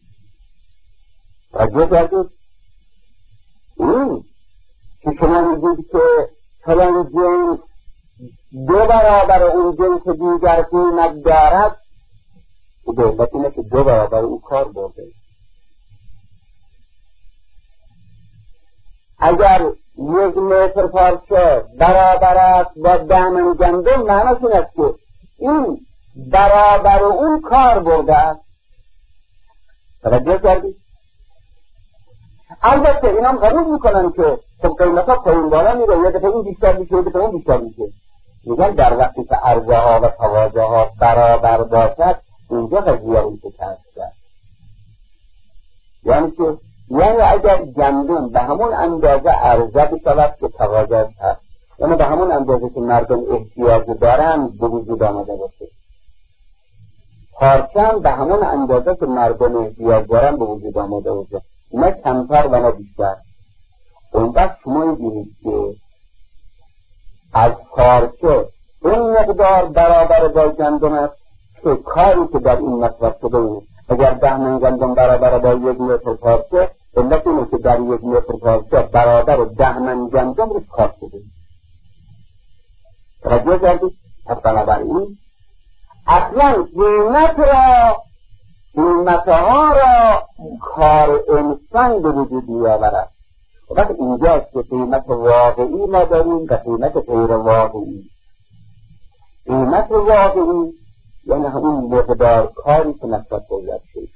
توجه کردید؟ این که شما میگید که فلان جنس 2 برابر اون جنس دیگر قیمت دارد، به علت اینه که 2 برابر اون کار برده. اگر 1 متر پارچه برابر است با 10 من گندم، معنیش این است که این برابر اون کار برده است. توجه کردید؟ البته اینا هم قبول میکنن که خب قیمت ها پایین بالا میره، یه دفعه این بیشتر میشه، یه دفعه اون بیشتر میشه. میگن در وقتی که عرضه ها و تقاضا ها برابر باشد، اینجا قضیه رو میشه کسب کرد. یعنی اگر گندم به همون اندازه عرضه بشود که تقاضا هست، یعنی به همون اندازه که مردم احتیاج دارن به وجود آمده باشه، پارچه هم به همون اندازه که مردم احتیاج دارن به وجود آمده باشه، نه کمتر و نه بیشتر. اون وقت شما می‌بینید که از پارچه این مقدار برابر با گندم است که کاری که در این مصرف شده اینه. اگر 10 من گندم برابر با 1 متر پارچه، علت اینه که در 1 متر پارچه برابر 10 من گندم رو کار شده. توجه کردید؟ پس بنابراین اصلا قیمتها را کار انسان به وجود می‌آورد. وقت اینجاست که قیمت واقعی ما داریم و قیمت غیر واقعی. قیمت واقعی یعنی همون مقدار کاری که نسبت باید شد.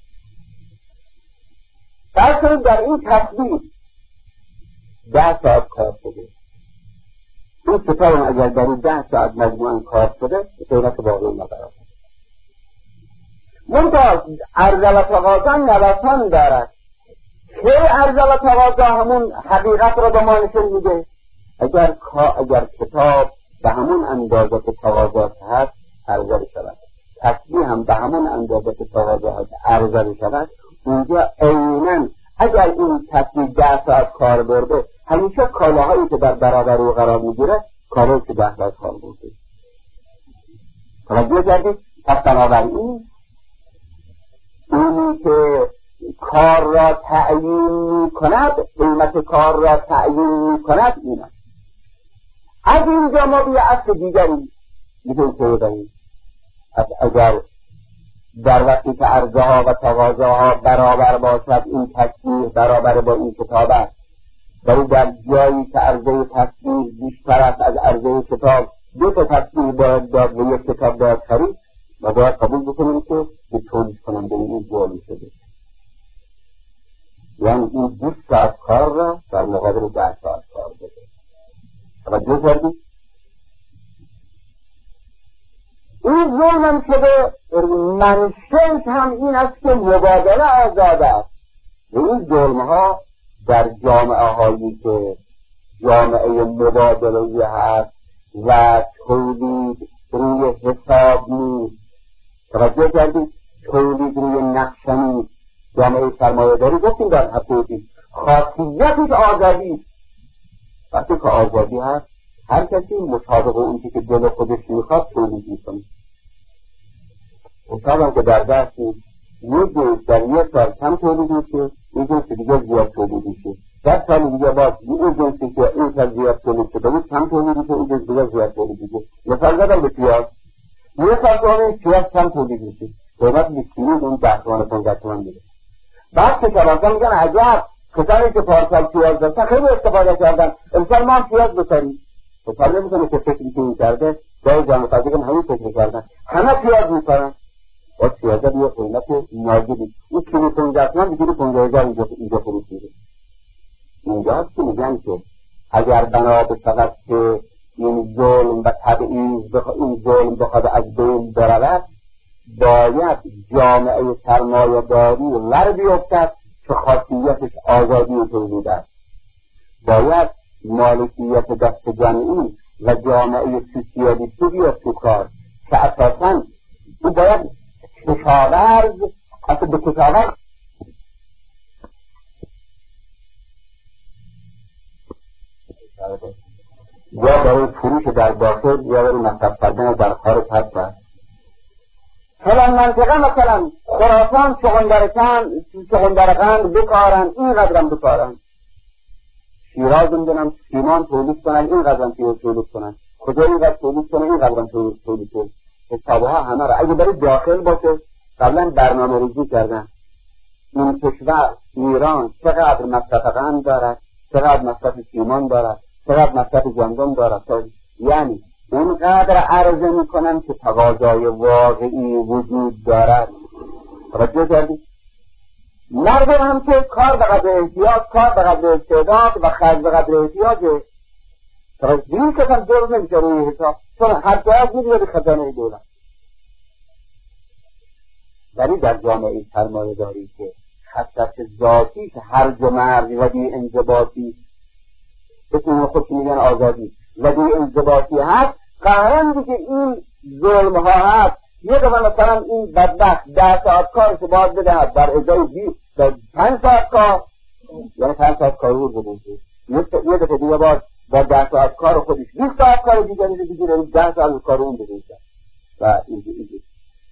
در این تصویر 10 ساعت کار شده. این کتاب اگر در این 10 ساعت مجموعاً کار شده، قیمت واقعی ندارد. منتها عرضه و تقاضا نوسان دارد. که عرضه و تقاضا همون حقیقت را به ما نشون میده. اگر کتاب به همون اندازه که تقاضا هست عرضه بشود، تصویر هم به همون اندازه که تقاضا هست عرضه بشود، اونجا عیناً اگر این تصویر 10 ساعت کار برده، همیشه کالاهایی که در برابر او قرار میگیره کالایی که 10 ساعت کار برده. توجه کردید؟ پس بنابراین اونی که کار را تعیین می‌کند، قیمت کار را تعیین می‌کند این است. از اینجا ما به اصل دیگری میتونیم ببینیم. اگر در وقتی که عرضه ها و تقاضا ها برابر باشد، این تصویر برابر با این کتاب است، ولی در جایی که عرضه تصویر بیشتر است از عرضه کتاب، 2 تا تصویر باید داد و 1 کتاب باید خرید، و باید قبول بکنیم که به تولید کننده این ظلم شده. یعنی این 20 ساعت کار را در مقابل 10 ساعت کار بده. توجه کردید؟ این ظلم هم شده، منشأش هم این است که مبادله آزاد است. این ظلم ها در جامعه هایی که جامعه مبادله هست و تولید روی حساب نیست، توجه کردید؟ تولید روی نقشه نیست. جامعه سرمایه‌داری گفتیم در هفته پیش خاصیتش آزادی. وقتی که آزادی هست هر کسی مطابق اون که دل خودش میخواد تولید میکنه. اون که در دست یه جنس در 1 سال کم تولید میشه، یه جنس دیگه زیاد تولید میشه. در سال دیگه باز این جنسی که این سال زیاد تولید شده بود کم تولید میشه، این جنس دیگه زیاد تولید میشه. مثال زدم به پیاز، یه سال که پیاز کم تولید میشه، قیمت 20 کیلو اون 10 تومن 15 تومن میده. بعد که شبانسان میگن عجب کسانی که پارسال پیاز داشتن خیلی استفاده کردن، امسال ما هم پیاز بخریم. خب نمیتونه که فکری که این کرده جای جامعه فرضی کنم همین فکر کردن، همه پیاز میکنن و پیازه بیه قیمت ناجبی. این کیلو 15 تومن کیلو 15,000 اینجا فروش میده. اینجا هست که میگن که اگر بنا به فقط که این ظلم و تبعیض این ظلم بخواد از بین برود، باید جامعه سرمایه‌داری ور بیفتد که خاصیتش آزادی تولید است. باید مالکیت دست جمعی و جامعه سوسیالیستی بیاد تو کار که اساساً او باید کشاورز اصلا به کشاورز یا برای فروش در داخل یا برای مصرف کردن در خارج هست. فلان منطقه مثلا خراسان چغندرقند بکارن، اینقدرم بکارن. شیراز میدونم سیمان تولید کنن، اینقدرم تولید کنن. کجا اینقدر تولید کنن، اینقدرم تولید کنن. حسابه ها همه را اگه برای داخل باشه قبلا برنامه ریزی کردن. این کشور ایران چقدر مصرف قند دارد، چقدر مصرف سیمان دارد، چقدر مصرف گندم دارد. یعنی اونقدر عرضه میکنن که تقاضای واقعی وجود دارد. توجه کردی؟ مردم هم که کار به قدر احتیاج، کار به قدر استعداد و خرج به قدر احتیاجه. دین که هم جور نمیشه روی حساب، چون هر جایی میره به خزانه دولت. ولی در جامعه سرمایه داری که خصلت ذاتی که هرج و مرج و بی انضباطی، بسیار خودش میگن آزادی و بی انضباطی هست، قهرن دیگه این ظلم ها هست. یه دفعه مثلا این بدبخت 10 ساعت کارش باید بدهد در ازای 5 ساعت کار، یعنی 5 ساعت کار رو بده. یه دفعه دیگه باید با 10 ساعت کار خودش 20 ساعت کار دیگری بگیره، 10 ساعت کار اون بده. و اینجوری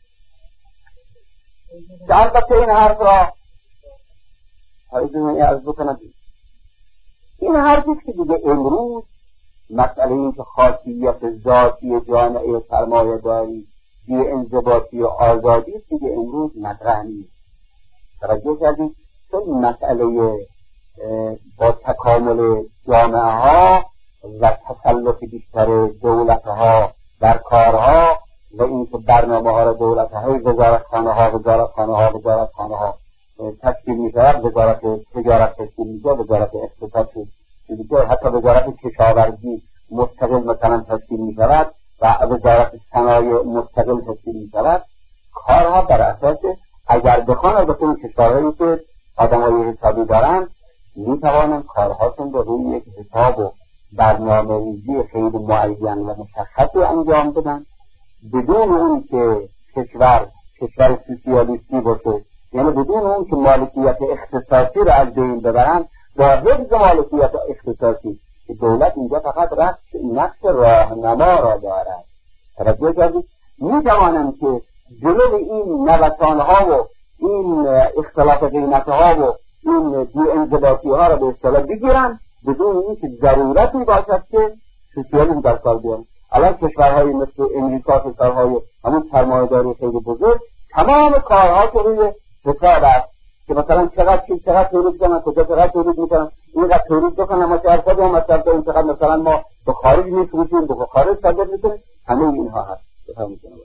که البته این حرف را هایدونی عرض بکنم، این حرفی که دیگه امروز مسئله این که خاصیت ذاتی جامعه سرمایه داری بی انضباطی و آزادی دیگه امروز مطرح نیست. توجه کردید؟ چون مسئله با تکامل جامعه ها و تسلط بیشتر دولت ها در کارها و اینکه برنامه ها را دولت های وزارتخانه ها تشکیل می‌شود، وزارت تجارت تشکیل می‌شود، وزارت اقتصاد تشکیل می‌شود، حتی وزارت کشاورزی مستقل مثلا تشکیل می‌شود و وزارت صنایع مستقل تشکیل می‌شود. کارها بر اساس اگر بخوان از این کشورهایی که آدم‌های حسابی دارند می‌توانند کارهاشون رو روی یک حساب و برنامه‌ریزی خیلی معین و مشخصی انجام بدن، بدون اون که کشور سوسیالیستی باشه، یعنی بدون اون که مالکیت اختصاصی رو از بین ببرن، با حفظ مالکیت اختصاصی که دولت اینجا فقط نقش راهنما را دارد. توجه کردید؟ می‌توانم که جلوی این نوسان‌ها و این اختلاف قیمت‌ها و این بی‌انضباطی‌ها را به اصطلاح بگیرن بدون اینکه ضرورتی باشد که سوسیالیسم در کار بیارن. الان کشورهای مثل امریکا، کشورهای همون سرمایه‌داری خیلی بزرگ، تمام کارها که روی حساب است که مثلا چقدر تولید کنن، کجا چقدر تولید میکنن، اینقدر تولید بکنن، ما چقدر خودمون مصرف کنیم، چقدر مثلا ما به خارج میفروشیم، به خارج صادر میکنیم، همه اینها هست. بفهمید جناب.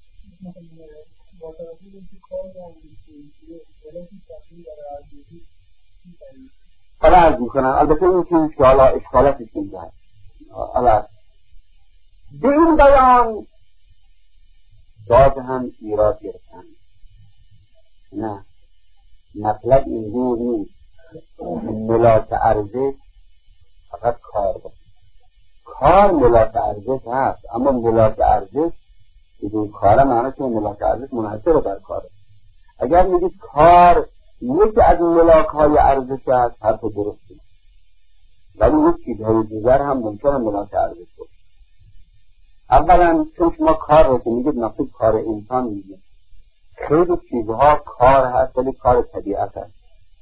حالا عرض میکنم، البته این چیزی که حالا اشکالاتش اینجا هست. حالا به این بیان باز هم ایراد گرفتن. نه، مطلب اینجور نیست ملاک ارزش فقط کار باشه. کار ملاک ارزش هست، اما ملاک ارزش بدون کار معنی که ملاک ارزش منحصر بر کاره. اگر میگید کار یکی از ملاک های ارزش هست، حرف درستی، ولی یک چیزهای دیگر هم ممکنه ملاک ارزش باشه. اولا چون شما کار رو که میگید نقصد کار انسان میگید، خیلی چیزها کار هست ولی کار طبیعت هست،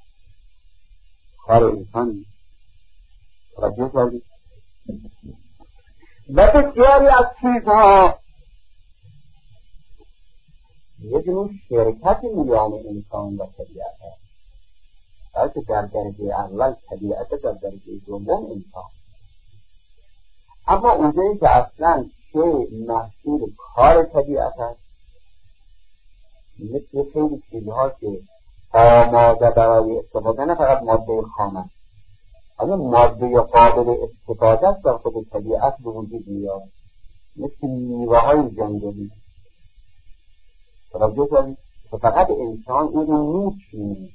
کار انسان نیست. توجه کردید؟ و بسیاری از چیزها یک نوع شرکت میان انسان و طبیعت هست، بلکه در درجه اول طبیعت، در درجه دوم انسان. اما اونجایی که اصلا چه محصول کار طبیعت هست، مثل خیلی چیزها که آماده برای استفاده، نه فقط ماده خام، اما ماده قابل استفاده است در خود طبیعت به وجود میاد، مثل میوه های جنگلی. توجه کنید که فقط انسان این رو میچینه،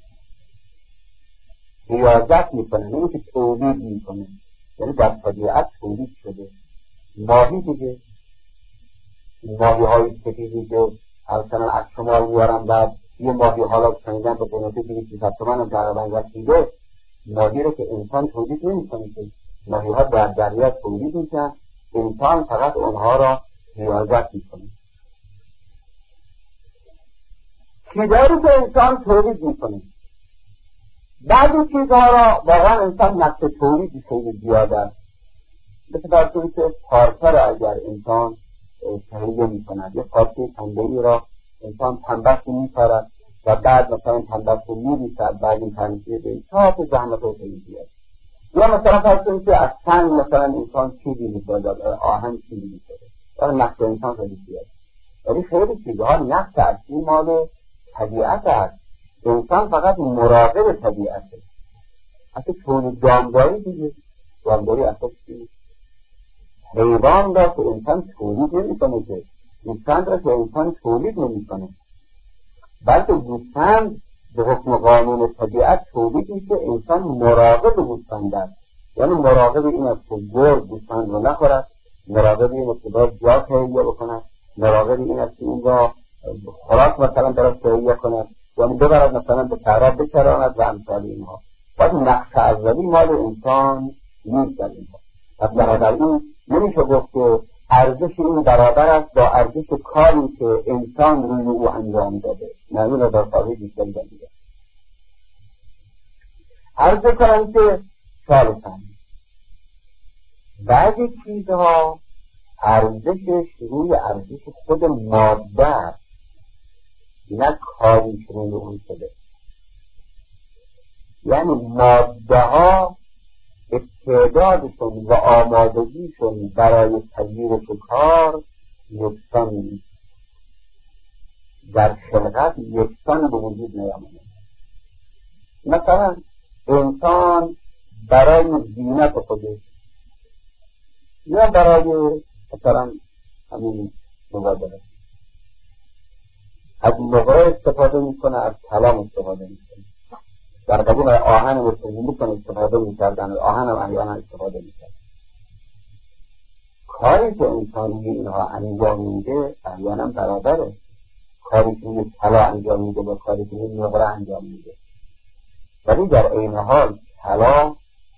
ریاضت میکنه، نه که تولید میکنه. یعنی در طبیعت تولید شده. ماهی دیگه، ماهی های سفیدی که اصلا از شمال میارن، بعد یه ماهی حالا شنیدن به قیمت 200 تومن هم تقریبا رسیده، ماهی رو که انسان تولید نمیکنه، که ماهی‌ها در دریا تولید میشن، انسان فقط اونها را حفاظت میکنه. چیزهایی که انسان تولید میکنه، بعضی چیزها را واقعا انسان نقص تولید خیلی زیاد است. مثل برسونی که پارچه را اگر انسان تهیه میکند، یه پارچه پنبه‌ای را انسان پنبه‌اش میکارد و بعد مثلا پنبه‌اش رو میریزد، بعد این پنبه به چهار زحمت رو خیلی زیاد. یا مثلا برسونی که از سنگ مثلا انسان چیزی میسازد، آهن چیزی میسازد، برای نقص انسان خیلی زیاد. ولی خیلی چیزها نقص اصلی مال طبیعت است. انسان فقط مراقب طبیعته. اصلا تولید جانداری دیگه، جانداری اصلا چیه؟ حیوان را که انسان تولید نمی‌کنه، که گوسفند را که انسان تولید نمی‌کنه، بلکه گوسفند به حکم قانون طبیعت تولید میشه. انسان مراقب گوسفند است، یعنی مراقب این است که گرگ گوسفند رو نخورد، مراقب این است که باید جا تهیه بکند، مراقب این است که این را خوراک مثلا براش تهیه کند، یعنی ببرد مثلا به صحرا بچراند و امثال اینها. باید نقص اولی مال انسان نیست در اینها. پس بنابراین نمیشه گفت که ارزش این برابر است با ارزش کاری که انسان روی او انجام داده. نه، این رو در قاضی بیشتر داده. عرض کنم که ثالثاً بعضی چیزها ارزشش روی ارزش خود ماده است، نه کاریش روی اون شده. یعنی ماده ها استعدادشون و آمادگیشون برای تغییر کار یکسان نیست، در خلقت یکسان به وجود نیامده. مثلا انسان برای زینت خودش یا برای مثلا همین مبادله از مغرب استفاده میکنه، از کلام استفاده میکنه. در قبول آهن استفاده میکردن، آهن هم احیانا استفاده میکرد. کاری که انسانی اینها انجام میده احیانا برابره. کاری که این طلا انجام میده با کاری که این مغرب انجام میده، ولی در این حال طلا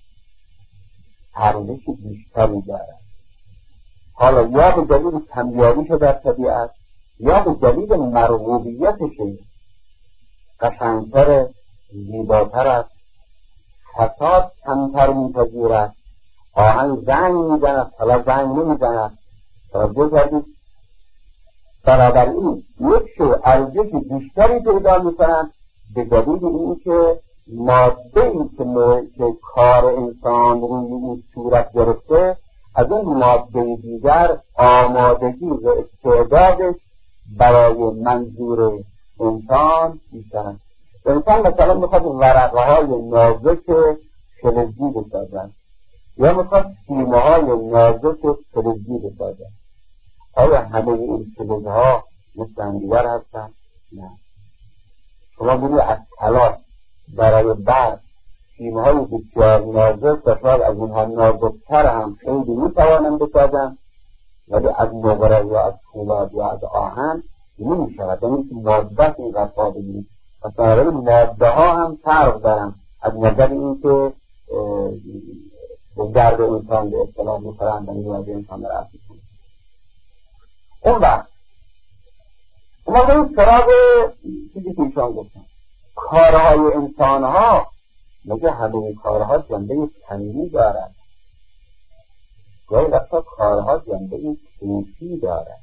ارزش بیشتری دارد. حالا یا به دلیل کمیابیش در طبیعت یا به دلیل مرغوبیتش قشنگتر، زیباتر است، خطات کمتر میپذیرد، آهن زنگ میزند، طلا زنگ نمیزند. توجه کردید؟ بنابراین یک شو ارزش بیشتری پیدا میکنند به دلیل این که ماده‌ای که کار انسان روی این صورت گرفته از اون ماده دیگر آمادگی و استعدادش برای منظور انسان بیشتر. انسان مثلا میخواد ورقه‌های نازک فلزی بسازد یا میخواد سیمه‌های نازک فلزی بسازد. آیا همه این فلزها مثل همدیگر هستند؟ نه. شما بینید از طلا برای برق سیمه‌های بسیار نازک و شاید از اینها نازکتر هم خیلی میتوانند بسازند، ولی از مغرب یا از فولاد یا از آهن نمیشود. یعنی که مادت اینقدر قابل نیست. مثلا ماده ها هم فرق دارن از نظر این که به درد انسان به اصطلاح میخورند و نیاز انسان را رفت میکنند. اون وقت ما بریم سراغ چیزی که ایشان گفتن، کارهای انسانها. مگه همه کارها جنبه فنی دارد؟ گاهی وقتا کارها جنبه کیفی دارد.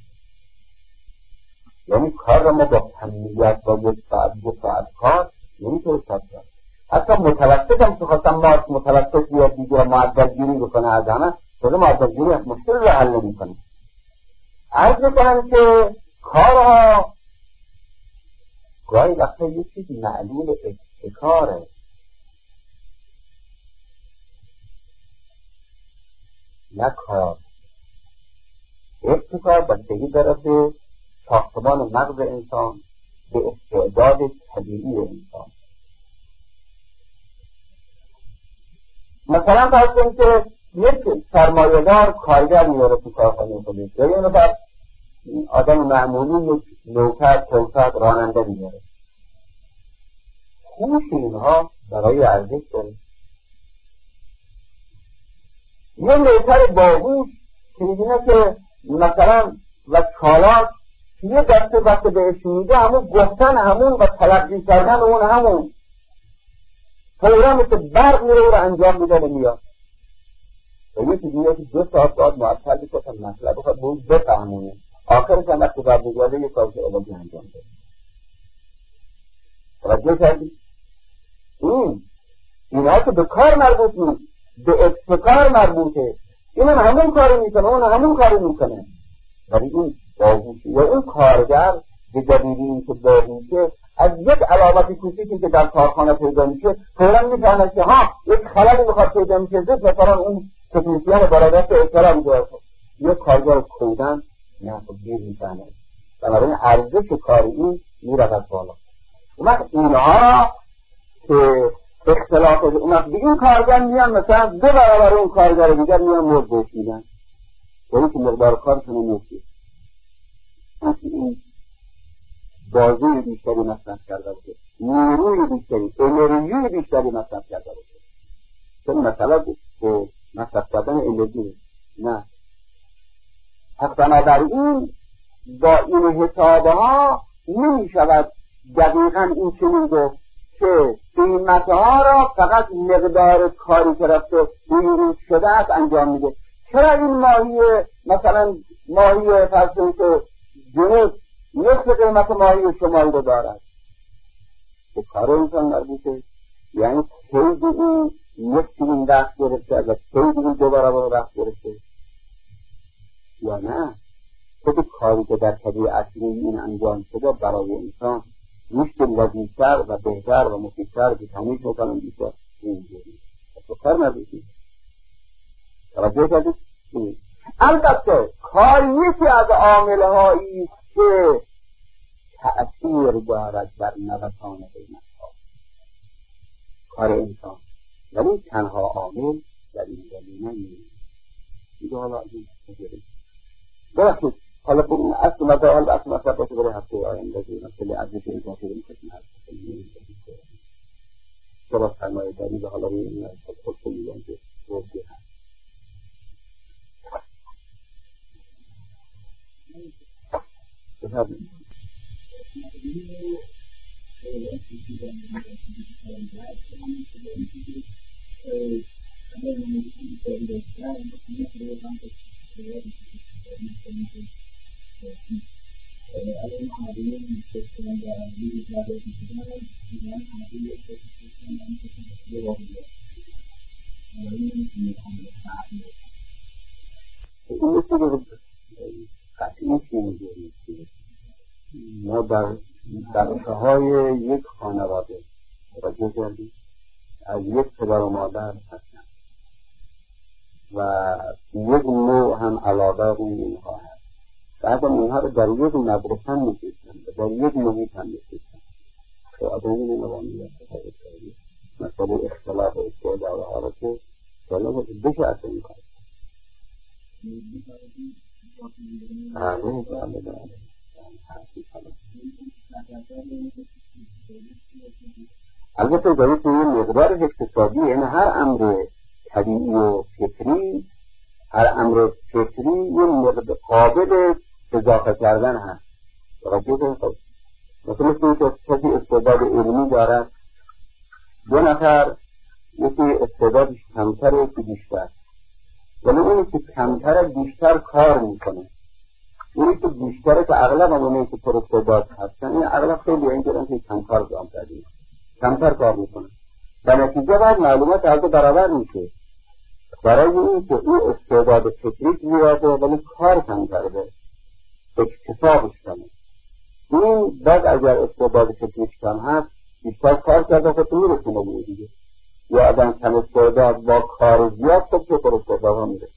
یعنی کار را ما با فنیت با یک ساعت کار نمیتونه کرد. حتی متوسط هم که خواستم مارک متوسط بیاد دیگه معدل گیری بکنه از همه، خود معدل گیری از مشکل رو حل نمیکنه. عرض میکنم که کارها گاهی وقتا یک چیز معلول ابتکاره. نه کار. ابتکار بستگی دارد به ساختمان مغز انسان، به استعداد طبیعی انسان. مثلا فرض کنید که یک سرمایه‌دار کارگر میاره تو کارخانه خودش، یا یه نفر آدم معمولی یک نوکر، چوکر، راننده میاره. خوش اینها برای ارزش داره. یه میتر باهوش که میدونه که مثلا و چالاک یه دسته وقت بهش میده همون گفتن همون و تلقی کردن اون همون فورا مثل برق میره رو انجام میده نمیاد. و یکی دیگه که 2 ساعت باید معطل بکنم مسئله بخواد بود بفهمونه آخرش هم وقتی باید بگواده یه کارش الگی انجام ده. توجه کردی؟ اینا که به کار مربوط نیست، به ابتکار مربوطه. این همون کاری میکنه اون همون کاری میکنه. ولی این باهوشه یا اون کارگر به دلیل این که باهوشه از یک علامتی کوچیکی که در کارخانه پیدا میشه فوراً میفهمه که ها یک خللی میخواد پیدا میشه زد مثلا اون تکنیسیان برادرت احترام داره. یک کارگر کودن نه خب دیر میفهمه. بنابراین ارزش کاری این میرود بالا. اون اینها که اختلاف اون به این کارگر میان مثلا 2 برابر اون کارگر دیگر میان مرد بشیدن یعنی که مقدار کارشون نمیشه. این بازوی بیشتری مصرف کرده باشه، نیروی بیشتری، انرژی بیشتری مصرف کرده باشه. چون مثلا که مصرف کردن انرژی نه. پس بنابراین با این حسابه ها نمی شود دقیقا این چنین گفت که قیمتها را فقط مقدار کاری که رفته نیروز شده است انجام میده. چرا این ماهی مثلا ماهی فرسون که جنوب نصف قیمت ماهی شمایی رو دارد به کار انسان مربوطه؟ یعنی خیلی این نصف این وقت گرفته و خیلی این 2 برابر وقت گرفته یا نه خود کاری که در طبیعت این انجام شده برای انسان مشکل لذیذتر و بهتر و مفیدتر به تمیز میکنم بیشتر اینجوری به کار مربوطه. توجه کردید؟ البته کار یکی از عامل‌هایی است که تأثیر دارد بر نوسان قیمت‌ها کار انسان، ولی تنها عامل در این زمینه نیست. دیگه حالا این تجربه بخشید حالا به این اصل مدال اصل مطلب باشه برای هفته آینده مثل ارزش اضافه رو می‌کنیم چرا سرمایه داری به حالا روی این خود میگن که روزی هست. بفرمایید. ما در بچه‌های یک خانواده توجه کردیم از یک پدر و مادر هستند و یک نوع هم علاقه روی اینها هست. بعد اینها رو در یک مدرسه می‌گذارن و در یک محیط هم می‌گذارن که آدمی نمی‌دونه مثلا اختلاف استعداد و حالت حالا بشه از این کار. البته دارید که این مقدار اقتصادی یعنی هر امر طبیعی و فطری هر امر فطری یه قابل اضافه کردن هست. مثلا که کسی استعداد علمی دارد 2 نفر یکی استعدادش کمتر یکی بیشتر ولی اونی که کمتر بیشتر کار میکنه اونی که بیشتره که اغلب همونه که پر استعداد هستن این اغلب خیلی اینجورن که کمتر دام کردیم کمتر کار میکنه و نتیجه بعد معلومات از برابر میشه برای این که این استعداد فکری زیاده ولی کار کمتره به اکتسابش کنه. این بعد اگر استعداد فکریش کم هست بیشتر کار کرده خود میرسونه به دیگه یا آدم کم استعداد با کار زیاد خود که پر استعداد ها میرسونه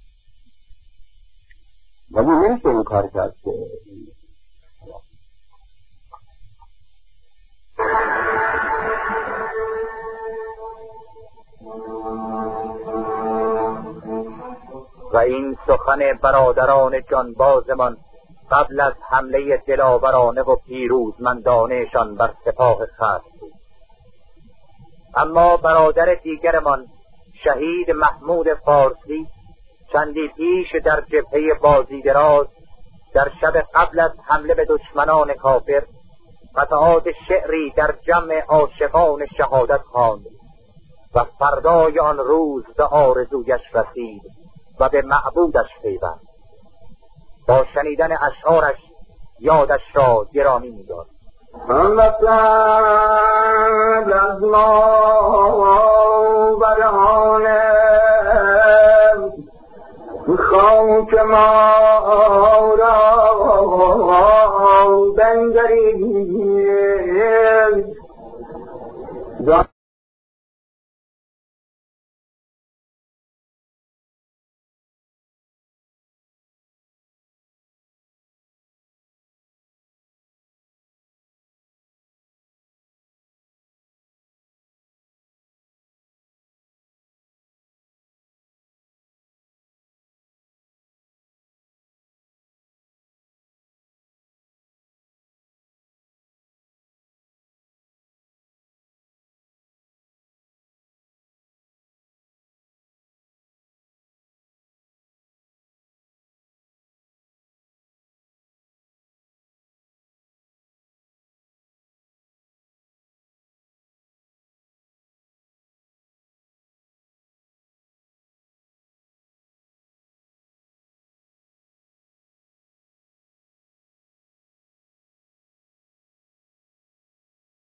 ولی نمیشه این کار کرد که و این سخن برادران جانبازمان قبل از حمله دلاورانه و پیروزمندانه‌شان بر سپاه خصم بود. اما برادر دیگرمان شهید محمود فارسی چندی پیش در جبهه بازی دراز، در شب قبل از حمله به دشمنان کافر، قطعات شعری در جمع عاشقان شهادت خواند و فردای آن روز به آرزویش رسید و به معبودش پیوست. با شنیدن اشعارش یادش را گرامی می‌داشت. مثل از ما برهانه خاک ما را بنگرید